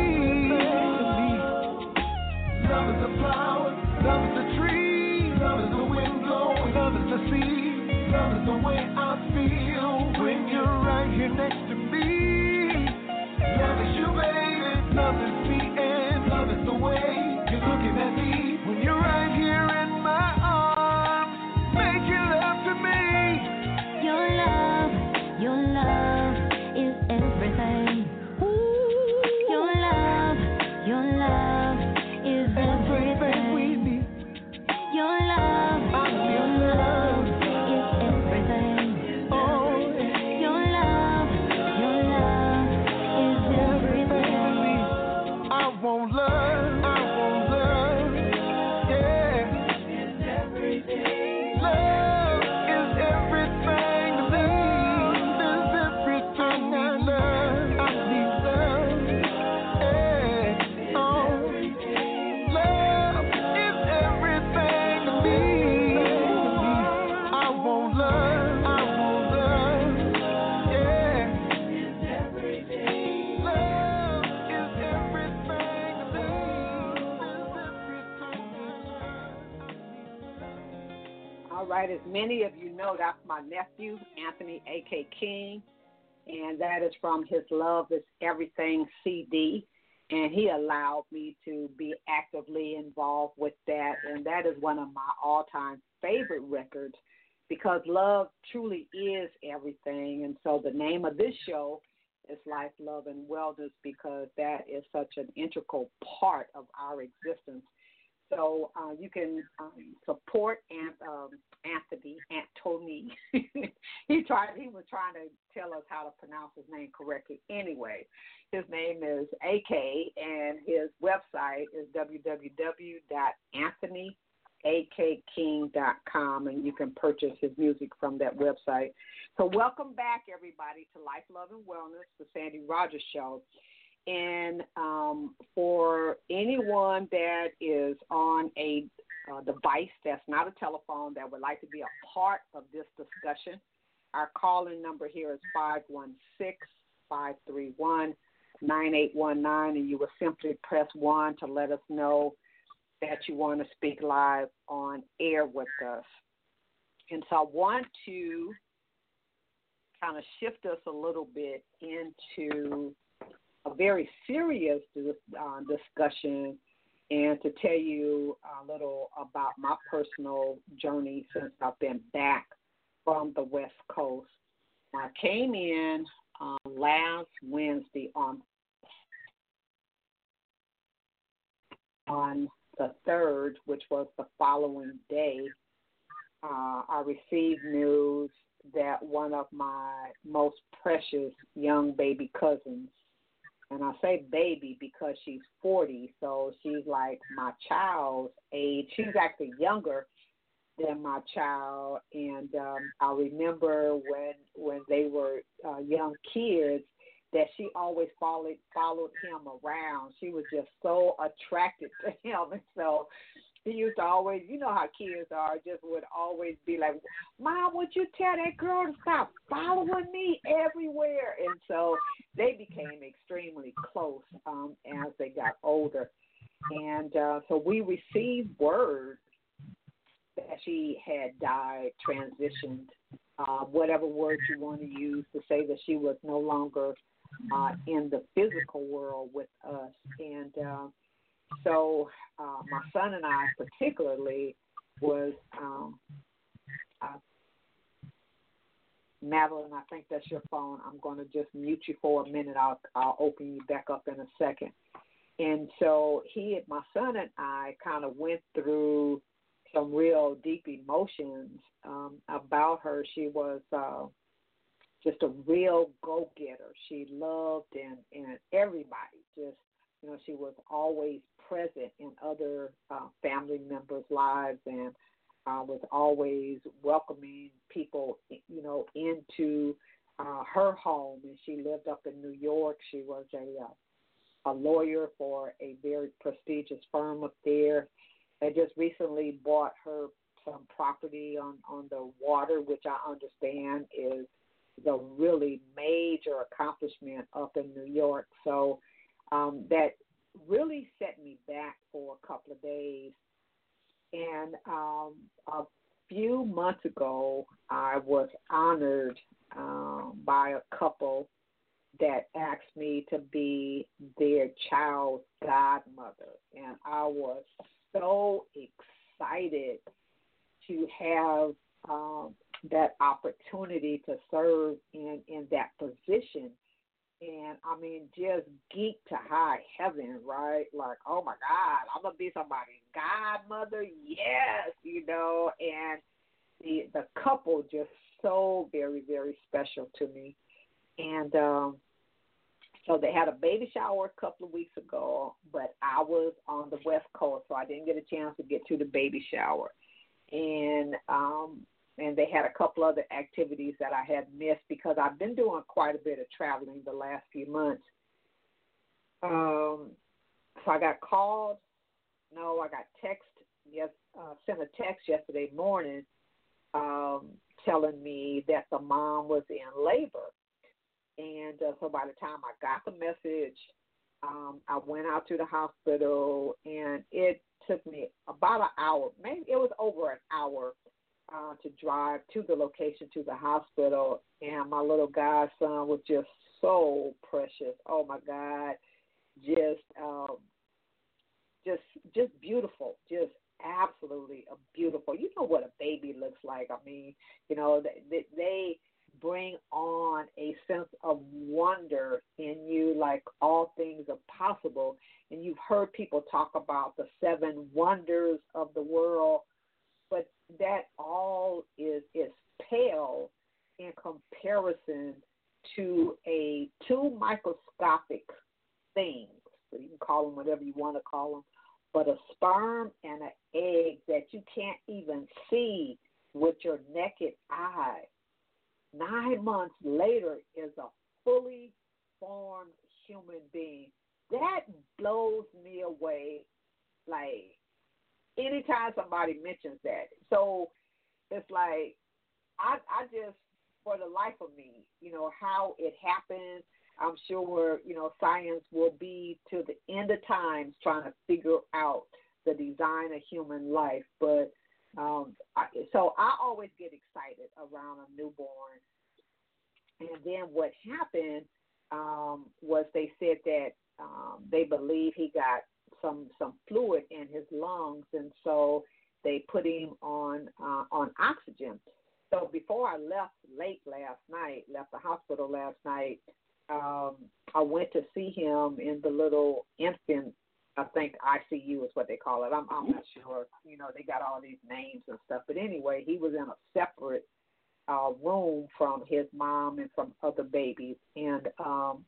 Love is a flower, love is a tree, love is the wind blowing, love is the sea, love is the way I feel when you're right here next to me. Love is you, baby, love is me, and love is the way you're looking at me when you're right here in my arms, making love to me. Your love, your love is everything. Your love, your love is Everything we everything. need, Your love, I need your love is everything. oh, Your love, your love is everything I everything. need. I want love, I want love, yeah. Love is everything to me. There's everything I love. I need love, yeah. Oh, love is everything to me. I want love, I want love, yeah. Love is everything to me. There's everything I love. All right, as many of you know, that's my nephew, Anthony A K King, and that is from his Love is Everything C D, and he allowed me to be actively involved with that, and that is one of my all-time favorite records because love truly is everything, and so the name of this show is Life, Love, and Wellness because that is such an integral part of our existence. So uh, you can um, support Aunt, um, Anthony, Anthony. he tried. He was trying to tell us how to pronounce his name correctly. Anyway, his name is A K, and his website is w w w dot anthony a k king dot com, and you can purchase his music from that website. So welcome back, everybody, to Life, Love, and Wellness, the Sandy Rogers Show. And um, for anyone that is on a uh, device that's not a telephone that would like to be a part of this discussion, our call-in number here is five one six, five three one, nine eight one nine, and you will simply press one to let us know that you want to speak live on air with us. And so I want to kind of shift us a little bit into a very serious uh, discussion and to tell you a little about my personal journey since I've been back from the West Coast. I came in uh, last Wednesday on on the third, which was the following day. Uh, I received news that one of my most precious young baby cousins, and I say baby because she's forty, so she's like my child's age. She's actually younger than my child, and um, I remember when when they were uh, young kids that she always followed followed him around. She was just so attracted to him, and so he used to always, you know how kids are, just would always be like, Mom, would you tell that girl to stop following me everywhere? And so they became extremely close um, as they got older. And uh, so we received word that she had died, transitioned, uh, whatever word you want to use to say that she was no longer uh, in the physical world with us. And uh, so uh, my son and I particularly was, um, uh, Madeline, I think that's your phone. I'm going to just mute you for a minute. I'll, I'll open you back up in a second. And so he, my son and I kind of went through some real deep emotions um, about her. She was uh, just a real go-getter. She loved and, and everybody. Just, you know, she was always present in other uh, family members' lives and uh, was always welcoming people, you know, into uh, her home. And she lived up in New York. She was a uh, a lawyer for a very prestigious firm up there. They just recently bought her some property on, on the water, which I understand is the really major accomplishment up in New York. So um, that really set me back for a couple of days. And um, a few months ago, I was honored um, by a couple that asked me to be their child's godmother. And I was so excited to have um, that opportunity to serve in, in that position. And, I mean, just geek to high heaven, right? Like, oh, my God, I'm going to be somebody's godmother. Yes, you know, and the the couple just so very, very special to me. And um, so they had a baby shower a couple of weeks ago, but I was on the West Coast, so I didn't get a chance to get to the baby shower. And um, and they had a couple other activities that I had missed because I've been doing quite a bit of traveling the last few months. Um, so I got called. No, I got text. Yes, uh, sent a text yesterday morning um, telling me that the mom was in labor. And uh, so by the time I got the message, um, I went out to the hospital, and it took me about an hour. Maybe it was over an hour uh, to drive to the location, to the hospital. And my little godson was just so precious. Oh my God, just, um, just, just beautiful. Just absolutely beautiful. You know what a baby looks like. I mean, you know, they. they bring on a sense of wonder in you, like all things are possible. And you've heard people talk about the seven wonders of the world, but that all is is pale in comparison to a two microscopic things. So you can call them whatever you want to call them, but a sperm and an egg that you can't even see with your naked eye. Nine months later is a fully formed human being. That blows me away. Like, anytime somebody mentions that. So it's like, I, I just, for the life of me, you know, how it happened, I'm sure, you know, science will be to the end of times trying to figure out the design of human life. But Um, I, so I always get excited around a newborn. And then what happened um, was they said that um, they believe he got some some fluid in his lungs, and so they put him on uh, on oxygen. So before I left late last night, left the hospital last night, um, I went to see him in the little infant, I think I C U is what they call it. I'm, I'm not sure. You know, they got all these names and stuff. But anyway, he was in a separate uh, room from his mom and from other babies. And um,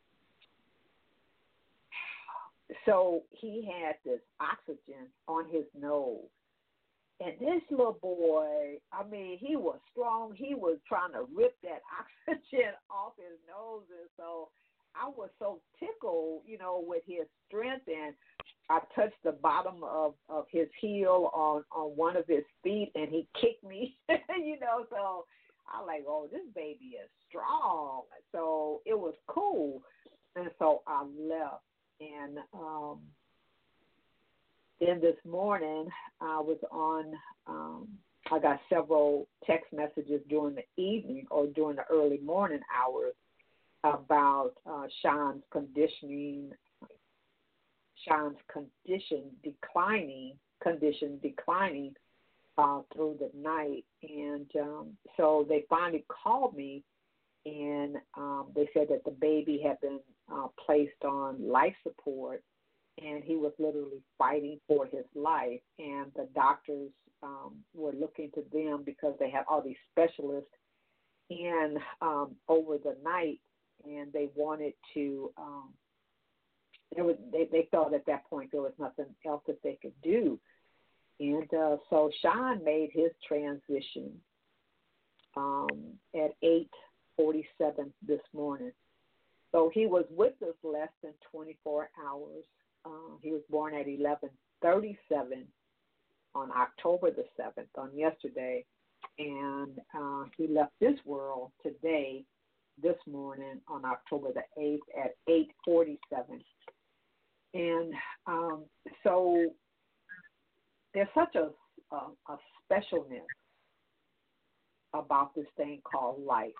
so he had this oxygen on his nose. And this little boy, I mean, he was strong. He was trying to rip that oxygen off his nose. And so I was so tickled, you know, with his strength. And I touched the bottom of, of his heel on, on one of his feet, and he kicked me, you know. So I like, oh, this baby is strong. So it was cool. And so I left. And um, then this morning I was on, um, I got several text messages during the evening or during the early morning hours about uh, Sean's conditioning, Sean's condition declining, condition declining uh, through the night. And um, so they finally called me, and um, they said that the baby had been uh, placed on life support, and he was literally fighting for his life. And the doctors um, were looking to them because they had all these specialists in um, over the night, and they wanted to. Um, there was, they, they felt at that point there was nothing else that they could do, and uh, so Sean made his transition um, at eight forty-seven this morning. So he was with us less than twenty-four hours. Uh, he was born at eleven thirty-seven on October the seventh, on yesterday, and uh, he left this world today, this morning, on October the eighth at eight forty-seven. And um, so there's such a, a, a specialness about this thing called life.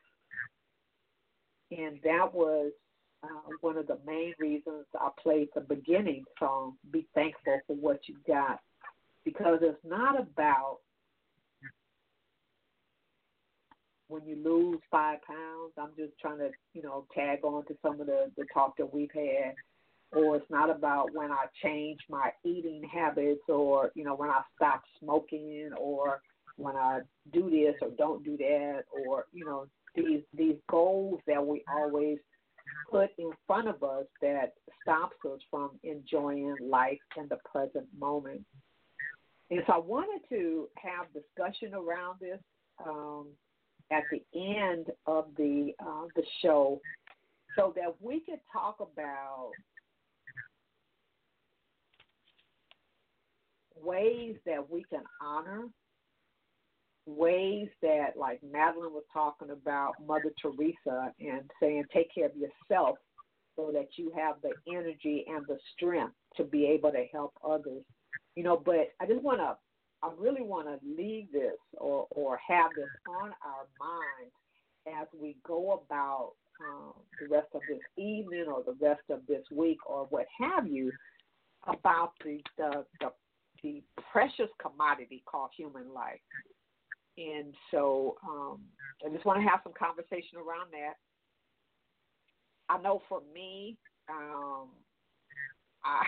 And that was uh, one of the main reasons I played the beginning song, Be Thankful for What You Got, because it's not about when you lose five pounds. I'm just trying to, you know, tag on to some of the, the talk that we've had. Or it's not about when I change my eating habits, or, you know, when I stop smoking, or when I do this or don't do that, or, you know, these these goals that we always put in front of us that stops us from enjoying life in the present moment. And so I wanted to have discussion around this um, at the end of the uh, the show, so that we could talk about ways that we can honor, ways that, like Madeline was talking about, Mother Teresa, and saying take care of yourself so that you have the energy and the strength to be able to help others. You know, but I just want to, I really want to leave this or, or have this on our minds as we go about um, the rest of this evening or the rest of this week or what have you, about the the, the the precious commodity called human life. And so um, I just want to have some conversation around that. I know for me, um, I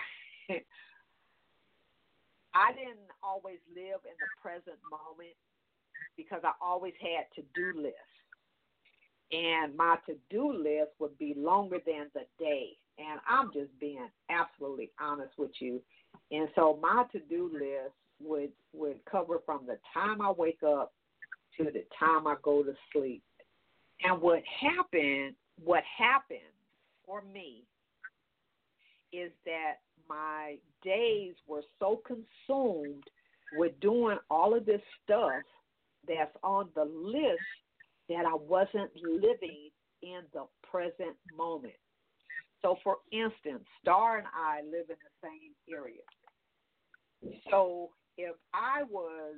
I didn't always live in the present moment because I always had to-do lists. And my to-do list would be longer than the day. And I'm just being absolutely honest with you. And so my to-do list would, would cover from the time I wake up to the time I go to sleep. And what happened, what happened for me is that my days were so consumed with doing all of this stuff that's on the list that I wasn't living in the present moment. So, for instance, Star and I live in the same area. So if I was,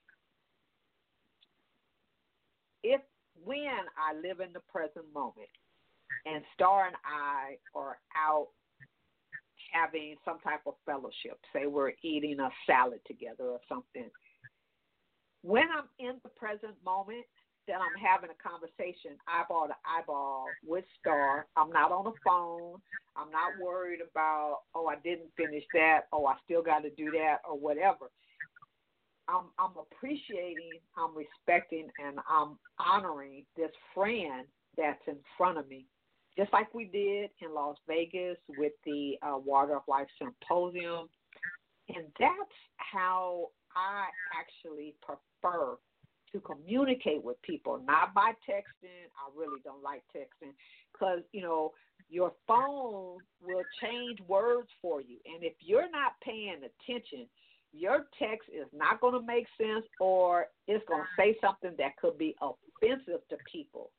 if when I live in the present moment and Star and I are out having some type of fellowship, say we're eating a salad together or something, when I'm in the present moment, then I'm having a conversation eyeball to eyeball with Star. I'm not on the phone. I'm not worried about, oh, I didn't finish that, oh, I still got to do that, or whatever. I'm, I'm appreciating, I'm respecting, and I'm honoring this friend that's in front of me, just like we did in Las Vegas with the uh, Water of Life Symposium. And that's how I actually prefer to communicate with people, not by texting. I really don't like texting because, you know, your phone will change words for you. And if you're not paying attention, your text is not going to make sense, or it's going to say something that could be offensive to people.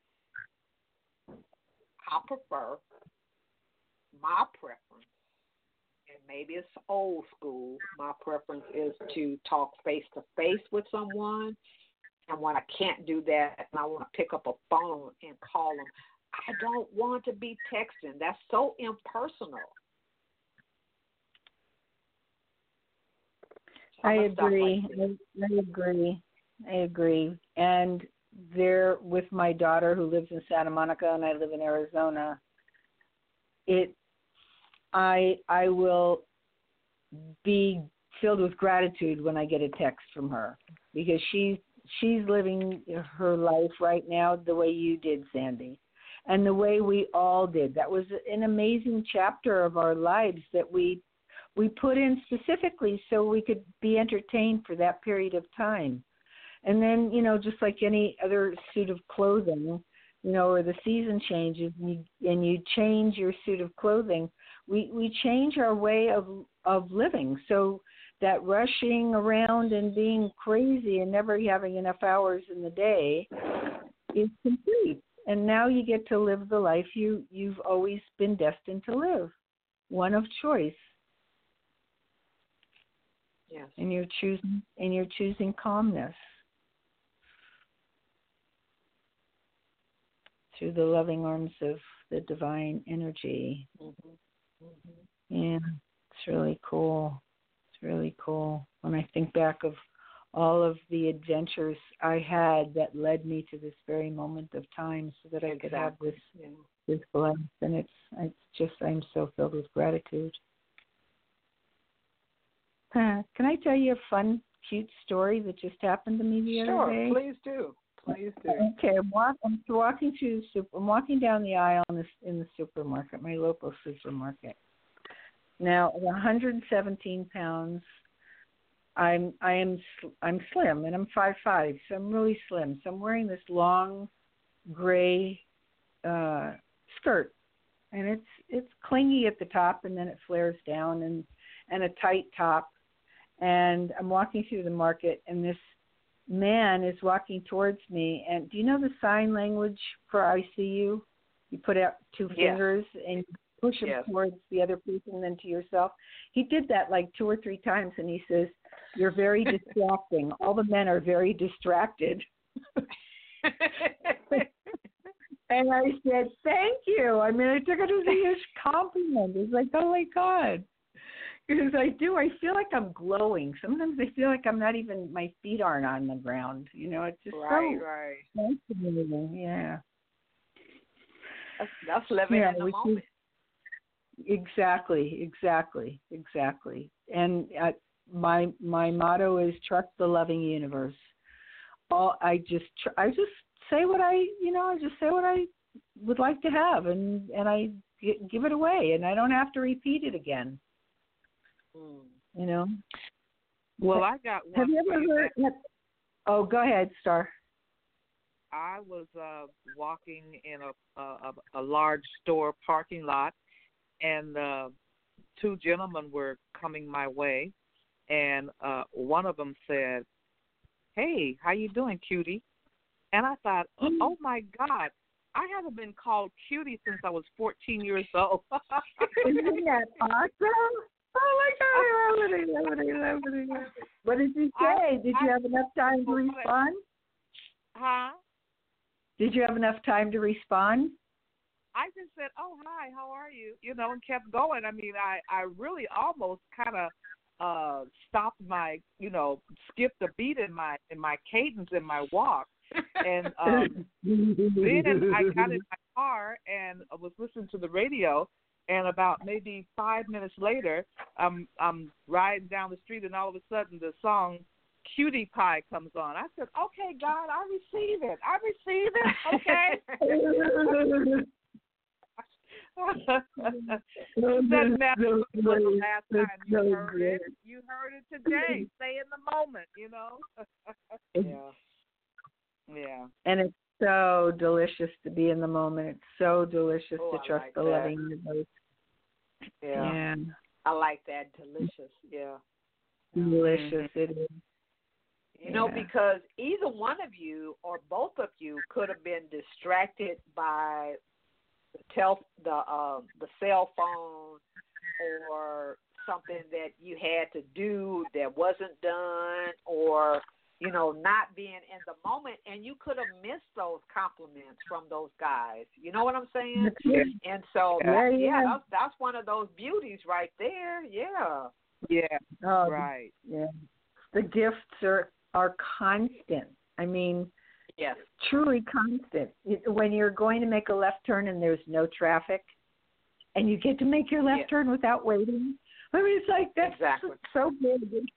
I prefer, my preference, and maybe it's old school, my preference is to talk face-to-face with someone. And when I can't do that and I want to pick up a phone and call them, I don't want to be texting. That's so impersonal. So I agree. Like I agree. I agree. And there, with my daughter who lives in Santa Monica and I live in Arizona, it, I, I will be filled with gratitude when I get a text from her, because she's she's living her life right now the way you did, Sandy, and the way we all did. That was an amazing chapter of our lives that we we put in specifically so we could be entertained for that period of time. And then, you know, just like any other suit of clothing, you know, or the season changes and you, and you change your suit of clothing, we, we change our way of of living. So that rushing around and being crazy and never having enough hours in the day is complete. And now you get to live the life you, you've always been destined to live, one of choice. Yes. And you're choosing and you're choosing calmness through the loving arms of the divine energy. Mm-hmm. Mm-hmm. Yeah, it's really cool. It's really cool. When I think back of all of the adventures I had that led me to this very moment of time so that I Exactly. could have this Yeah. this blessed, and it's it's just I'm so filled with gratitude. Huh. Can I tell you a fun, cute story that just happened to me the Sure, other day? please do. Please do. Okay, I'm, walk, I'm walking through the super, I'm walking down the aisle in the, in the supermarket, my local supermarket. Now, at one hundred seventeen pounds, I'm I am I'm slim, and I'm five five, so I'm really slim. So I'm wearing this long gray uh, skirt, and it's it's clingy at the top, and then it flares down, and and a tight top. And I'm walking through the market, and this man is walking towards me. And do you know the sign language for I see you? You put out two Yes. fingers and you push them Yes. towards the other person and then to yourself. He did that like two or three times, and he says, "You're very distracting. All the men are very distracted." And I said, "Thank you." I mean, I took it as a huge compliment. It's like, oh, my God. Because I do. I feel like I'm glowing. Sometimes I feel like I'm not even, my feet aren't on the ground. You know, it's just right, so right. fascinating. Yeah. That's, that's living Yeah, in the we moment. see- Exactly, exactly, exactly. And uh, my my motto is trust the loving universe. All I just tr- I just say what I you know I just say what I would like to have, and and I g- give it away, and I don't have to repeat it again. Mm. You know. Well, I got one. Have you for ever you, heard? Matt. Oh, go ahead, Star. I was uh, walking in a, a a large store parking lot, and uh, two gentlemen were coming my way, and uh, one of them said, "Hey, how you doing, cutie?" And I thought, "Oh my God, I haven't been called cutie since I was fourteen years old." Isn't that awesome? Oh my God, I love it, I love it, I love it, I love it. What did you say? I, did I, you have enough time to respond? Huh? Did you have enough time to respond? I just said, "Oh, hi, how are you?" You know, and kept going. I mean, I, I really almost kind of uh, stopped my, you know, skipped a beat in my in my cadence in my walk. And um, then I got in my car and was listening to the radio. And about maybe five minutes later, I'm I'm riding down the street, and all of a sudden the song "Cutie Pie" comes on. I said, "Okay, God, I receive it. I receive it. Okay." It doesn't matter when the last time you so heard good. it. You heard it today. Stay in the moment, you know. Yeah. Yeah. And it's so delicious to be in the moment. It's so delicious Oh, to I trust like the that. loving universe. Yeah. Yeah. I like that. Delicious. Yeah. Delicious it is. You know, Yeah. because either one of you or both of you could have been distracted by the tel the uh, the cell phone or something that you had to do that wasn't done, or you know, not being in the moment, and you could have missed those compliments from those guys. You know what I'm saying? Yeah. And so, Yeah, yeah, yeah. that's, that's one of those beauties right there. Yeah. Yeah. Oh, Right. Yeah. The gifts are are constant. I mean, Yes. truly constant. It- When you're going to make a left turn and there's no traffic, and you get to make your left Yes. turn without waiting, I mean, it's like that's Exactly. so good.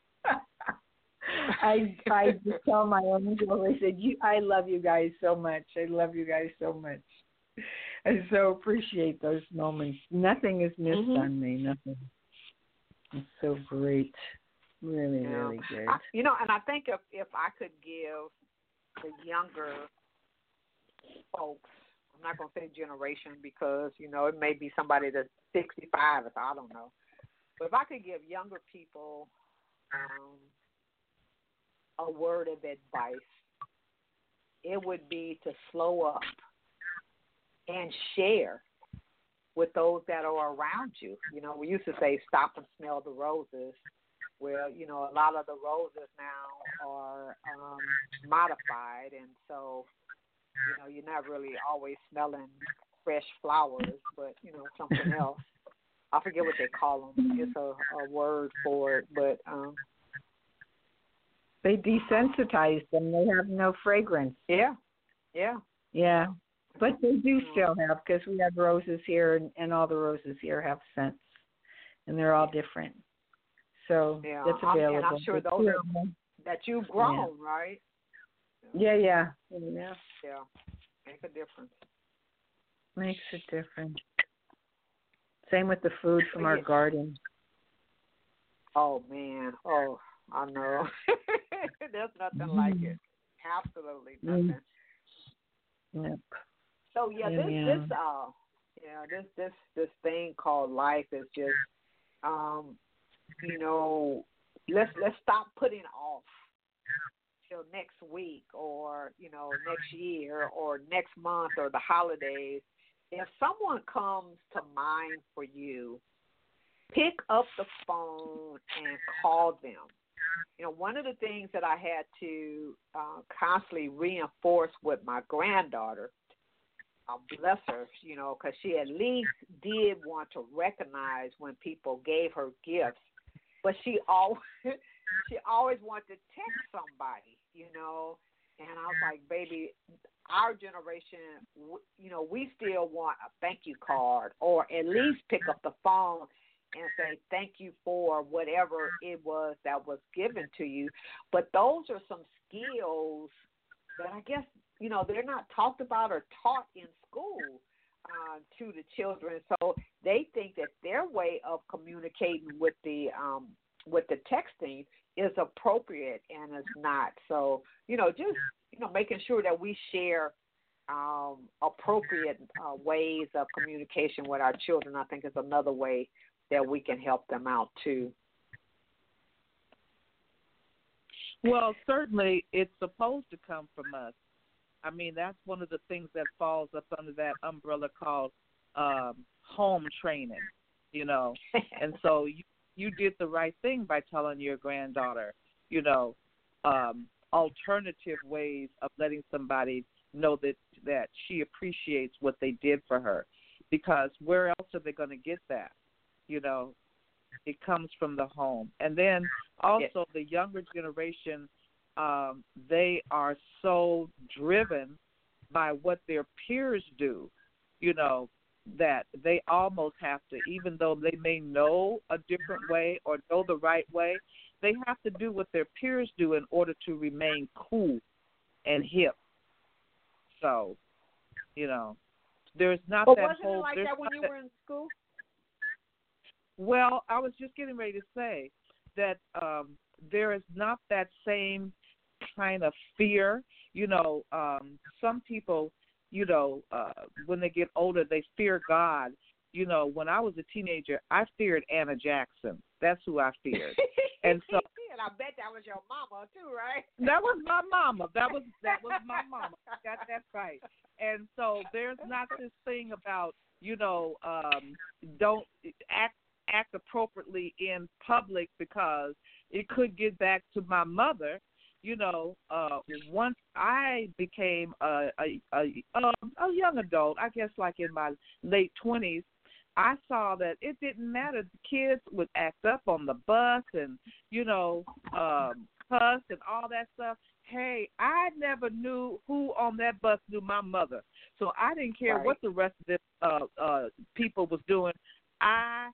I I just tell my own girl, I said, "You, I love you guys so much. I love you guys so much. I so appreciate those moments. Nothing is missed Mhm. on me. Nothing. It's so great. Really, Yeah. really good. I, you know, and I think if if I could give the younger folks, I'm not going to say generation because, you know, it may be somebody that's sixty-five, if I don't know. But if I could give younger people um, a word of advice, it would be to slow up and share with those that are around you. You know, we used to say stop and smell the roses. Well, you know, a lot of the roses now are um, modified, and so, you know, you're not really always smelling fresh flowers, but, you know, something else. I forget what they call them. It's a, a word for it, but um, They desensitize them. They have no fragrance. yeah, yeah. Yeah. But they do still have, because we have roses here, and, and all the roses here have scents, and they're all different. So Yeah, that's I'm, available. and I'm sure those are, that you've grown, Yeah. right? Yeah, yeah. Yeah. Yeah, make a difference. Makes a difference. Same with the food from our Yeah. garden. Oh, man. Oh, I know. There's nothing Mm-hmm. like it. Absolutely nothing. Mm-hmm. Yep. So yeah, this Yeah. this uh yeah, this this this thing called life is just um you know, let's let's stop putting off till next week or, you know, next year or next month or the holidays. If someone comes to mind for you, pick up the phone and call them. You know, one of the things that I had to uh, constantly reinforce with my granddaughter, uh, bless her, you know, because she at least did want to recognize when people gave her gifts, but she always she always wanted to text somebody, you know. And I was like, baby, our generation, you know, we still want a thank you card or at least pick up the phone and say thank you for whatever it was that was given to you. But those are some skills that I guess, you know, they're not talked about or taught in school uh, to the children. So they think that their way of communicating with the um, with the texting is appropriate and is not. So, you know, just, you know, making sure that we share um, appropriate uh, ways of communication with our children, I think is another way that we can help them out too. Well, certainly it's supposed to come from us. I mean, that's one of the things that falls up under that umbrella called um, home training, you know. And so you, you did the right thing by telling your granddaughter, you know, um, alternative ways of letting somebody know that, that she appreciates what they did for her. Because where else are they going to get that? You know, it comes from the home. And then also yes. the younger generation, um, they are so driven by what their peers do, you know, that they almost have to, even though they may know a different way or know the right way, they have to do what their peers do in order to remain cool and hip. So, you know, there's not but that wasn't whole... it like that when you that, were in school? Well, I was just getting ready to say that um, there is not that same kind of fear. You know, um, some people, you know, uh, when they get older, they fear God. You know, when I was a teenager, I feared Anna Jackson. That's who I feared. And so, and I bet that was your mama too, right? That was my mama. That was that was my mama. Got that right. And so there's not this thing about, you know, um, don't act act appropriately in public because it could get back to my mother. You know, uh, once I became a a, a a young adult, I guess like in my late twenties, I saw that it didn't matter. The kids would act up on the bus and, you know, um, cuss and all that stuff. Hey, I never knew who on that bus knew my mother. So I didn't care right. what the rest of the uh, uh, people was doing. I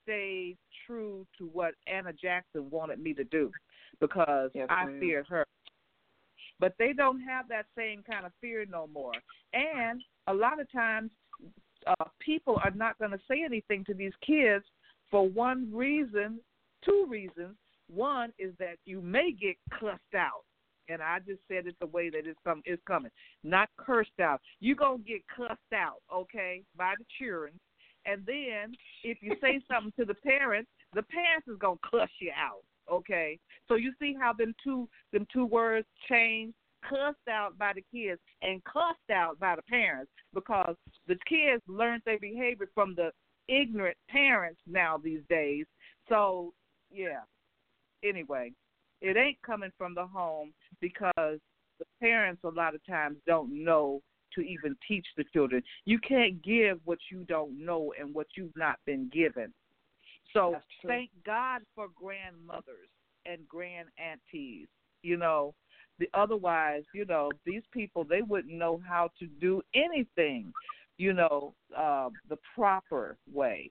stayed true to what Anna Jackson wanted me to do because yes, I ma'am. feared her. But they don't have that same kind of fear no more. And a lot of times uh, people are not going to say anything to these kids for one reason, two reasons. One is that you may get cussed out. And I just said it the way that it's, come, it's coming. Not cursed out. You're going to get cussed out, okay, by the children. And then if you say something to the parents, the parents is going to cuss you out, okay? So you see how them two them two words change? Cussed out by the kids and cussed out by the parents because the kids learn their behavior from the ignorant parents now these days. So, yeah, anyway, it ain't coming from the home because the parents a lot of times don't know to even teach the children. You can't give what you don't know and what you've not been given. So thank God for grandmothers and grandaunties, you know. The, otherwise, you know, these people, they wouldn't know how to do anything, you know, uh, the proper way.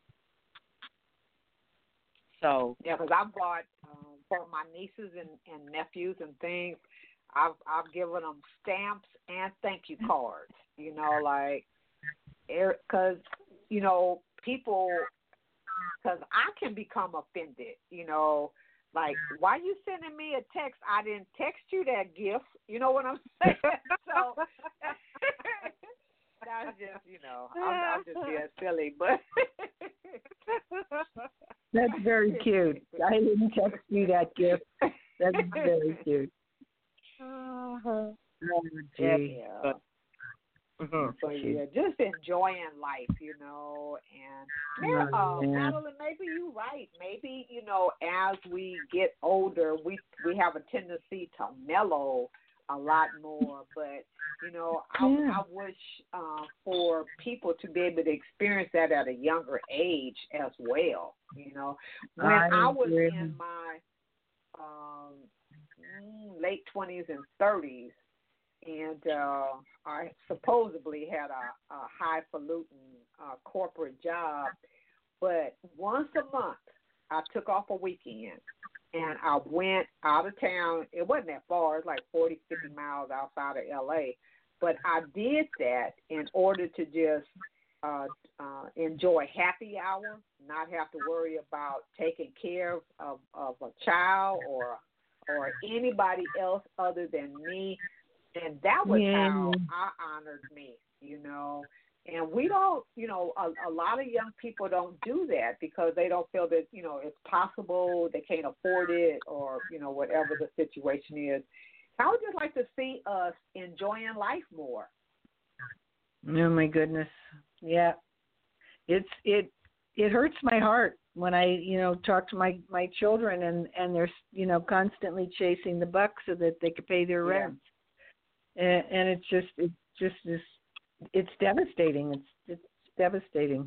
So yeah, because I bought um, for my nieces and, and nephews and things. I've I've given them stamps and thank you cards. You know, like because you know people because I can become offended. You know. Like, why you sending me a text? I didn't text you that gift. You know what I'm saying? So that's just, you know, I'm, I'm just being silly, but that's very cute. I didn't text you that gift. That's very cute. Uh-huh. Oh, gee. Yeah. Mm-hmm. So yeah, just enjoying life, you know, and yeah, uh, Madeline, maybe you're right. Maybe you know, as we get older, we we have a tendency to mellow a lot more. But you know, I, yeah. I wish uh, for people to be able to experience that at a younger age as well. You know, when I, I was in my um, late twenties and thirties. And uh, I supposedly had a, a highfalutin uh, corporate job, but once a month I took off a weekend and I went out of town. It wasn't that far; it was like forty, fifty miles outside of L A. But I did that in order to just uh, uh, enjoy happy hour, not have to worry about taking care of, of a child or or anybody else other than me. And that was yeah. how I honored me, you know. And we don't, you know, a, a lot of young people don't do that because they don't feel that, you know, it's possible, they can't afford it, or, you know, whatever the situation is. I would just like to see us enjoying life more. Oh my goodness, yeah. It's it it hurts my heart when I, you know, talk to my my children and and they're, you know, constantly chasing the buck so that they could pay their rent. Yeah. And, and it's just, it's just this, it's devastating. It's, it's devastating.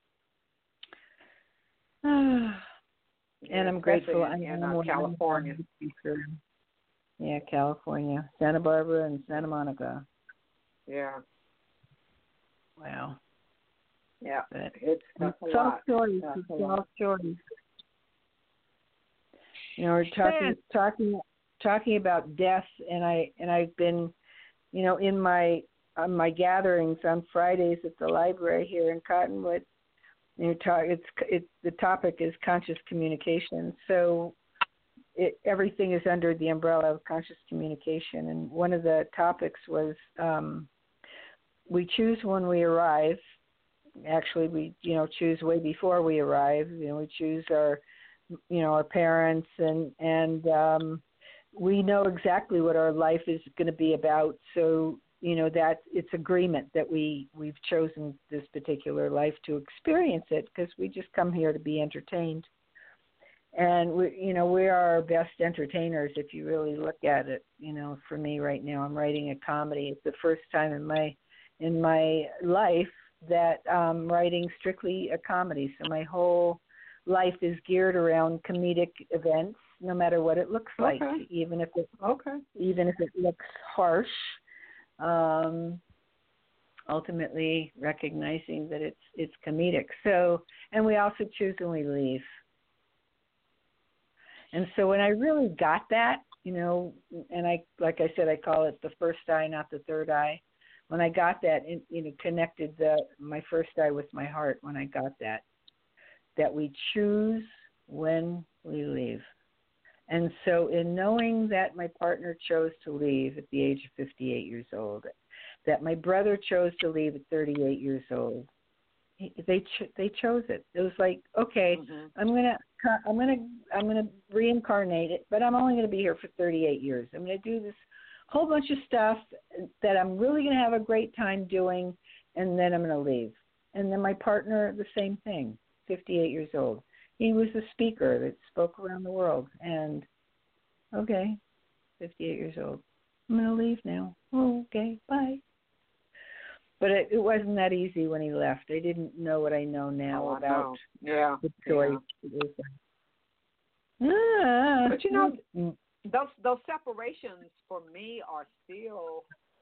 and yeah, I'm grateful. In, in uh, California. Yeah, California, Santa Barbara, and Santa Monica. Yeah. Wow. Yeah, but it's that's a it's lot. all stories. That's It's a all lot. stories. You know, we're talking, talking, talking about death, and I and I've been. You know, in my on my gatherings on Fridays at the library here in Cottonwood, you talk, it's it the topic is conscious communication. So it, everything is under the umbrella of conscious communication. And one of the topics was um, we choose when we arrive. Actually, we you know choose way before we arrive. You know, we choose our you know our parents and and um, we know exactly what our life is going to be about. So, you know, that it's agreement that we, we've chosen this particular life to experience it because we just come here to be entertained. And, we, you know, we are our best entertainers if you really look at it. You know, for me right now, I'm writing a comedy. It's the first time in my in my life that I'm writing strictly a comedy. So my whole life is geared around comedic events, no matter what it looks like, okay. even if it okay, even if it looks harsh. Um, ultimately recognizing that it's it's comedic. So, and we also choose when we leave. And so when I really got that, you know, and I, like I said, I call it the first eye, not the third eye. When I got that, it, you know, connected the my first eye with my heart. When I got that, that we choose when we leave. And so in knowing that my partner chose to leave at the age of fifty-eight years old, that my brother chose to leave at thirty-eight years old, they ch- they chose it. It was like, okay, mm-hmm. I'm gonna I'm gonna I'm gonna reincarnate it, but I'm only gonna be here for thirty-eight years. I'm gonna do this whole bunch of stuff that I'm really gonna have a great time doing, and then I'm gonna leave. And then my partner, the same thing, fifty-eight years old. He was a speaker that spoke around the world, and okay, fifty-eight years old. I'm gonna leave now. Oh, okay, bye. But it, it wasn't that easy when he left. I didn't know what I know now oh, about know. Yeah. the choice. Yeah. Ah, but you know, those those separations for me are still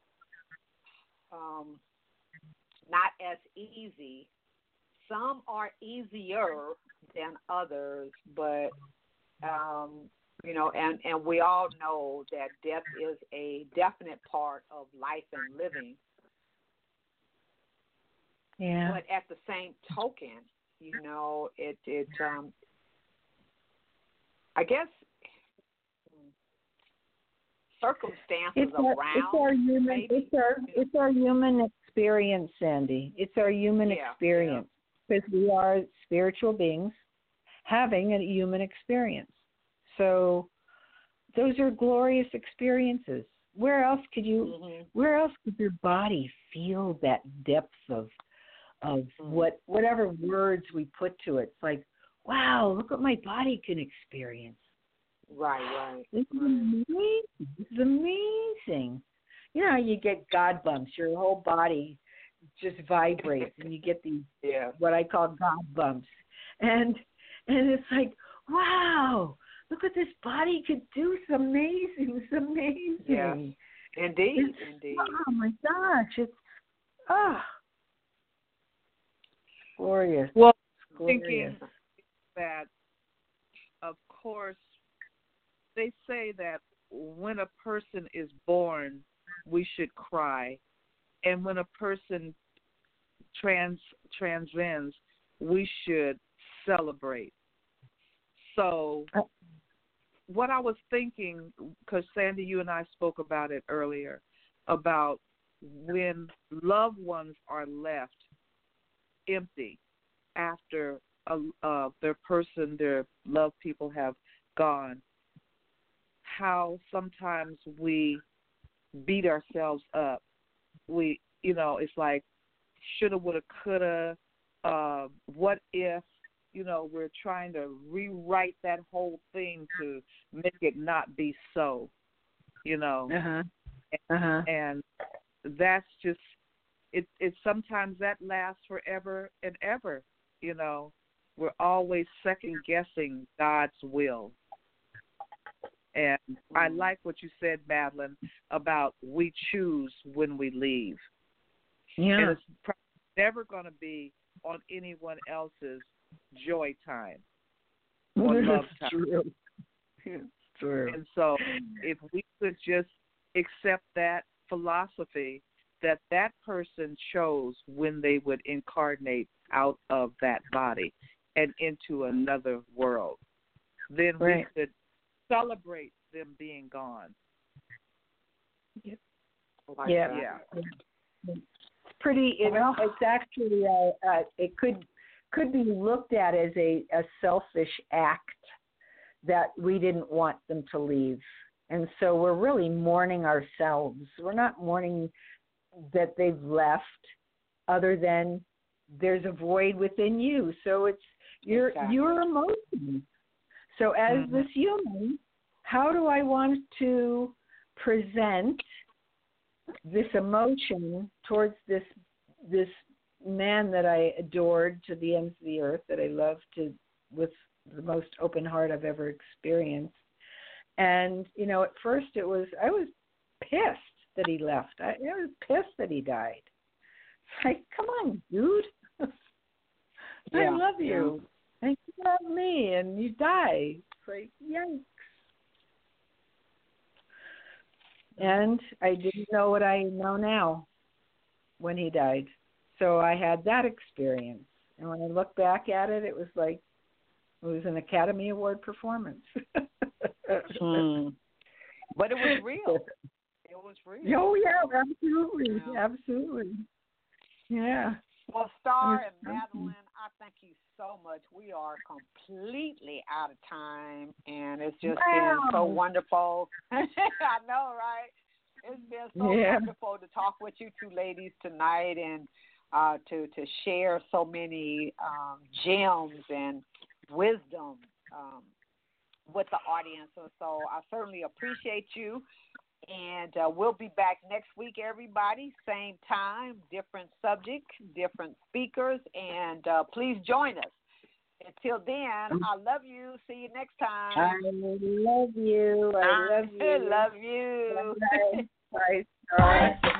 um, not as easy. Some are easier than others, but um, you know, and, and we all know that death is a definite part of life and living. Yeah. But at the same token, you know, it it um, I guess circumstances it's our, around. It's our human. Maybe, it's our it's our human experience, Sandy. It's our human yeah, experience because yeah. we are spiritual beings having a human experience. So those are glorious experiences. Where else could you? Mm-hmm. Where else could your body feel that depth of? Of what whatever words we put to it? It's like, wow, look what my body can experience. Right, right. This is amazing. This is amazing. You know, you get God bumps. Your whole body just vibrates, and you get these yeah. what I call God bumps. And and it's like, wow, look what this body could do. It's amazing. It's amazing. Yeah. Indeed, it's, indeed. Oh my gosh, it's ah. Oh. Glorious. Well, Glorious. Thinking that, of course, they say that when a person is born, we should cry, and when a person trans transcends, we should celebrate. So, what I was thinking, because Sandy, you and I spoke about it earlier, about when loved ones are left empty after uh, uh, their person, their loved people have gone, how sometimes we beat ourselves up. We, you know, it's like shoulda, woulda, coulda, uh, what if, you know, we're trying to rewrite that whole thing to make it not be so, you know. Uh-huh. Uh-huh. And that's just, It, it sometimes that lasts forever and ever, you know. We're always second-guessing God's will. And I like what you said, Madeline, about we choose when we leave. Yeah. And it's probably never going to be on anyone else's joy time or love time. True. It's true. And so if we could just accept that philosophy that that person chose when they would incarnate out of that body and into another world, then right. we could celebrate them being gone. Yep. Like yeah. yeah. It's pretty, it, it's actually, a, a, it could could be looked at as a, a selfish act that we didn't want them to leave. And so we're really mourning ourselves. We're not mourning that they've left, other than there's a void within you. So it's your exactly. your emotions. So as mm-hmm. this human, how do I want to present this emotion towards this this man that I adored to the ends of the earth, that I loved to with the most open heart I've ever experienced? And you know, at first it was I was pissed that he left. I, I was pissed that he died. It's like, come on, dude. Yeah, I love you. yeah. And you love me, and you die. It's like, yikes. And I didn't know what I know now when he died. So I had that experience. And when I look back at it, it was like, it was an Academy Award performance. Hmm. But it was real. It was real. Oh, yeah, absolutely. Yeah. Absolutely. Yeah. Well, Star It and was Madeline, I thank you so much. We are completely out of time, and it's just been so Wow. wonderful. I know, right? It's been so Yeah. wonderful to talk with you two ladies tonight, and uh, to to share so many um, gems and wisdom um, with the audience. And so I certainly appreciate you. And uh, we'll be back next week, everybody. Same time, different subject, different speakers. And uh, please join us. Until then, I love you. See you next time. I love you. I love you. love you. Bye. Bye. Bye.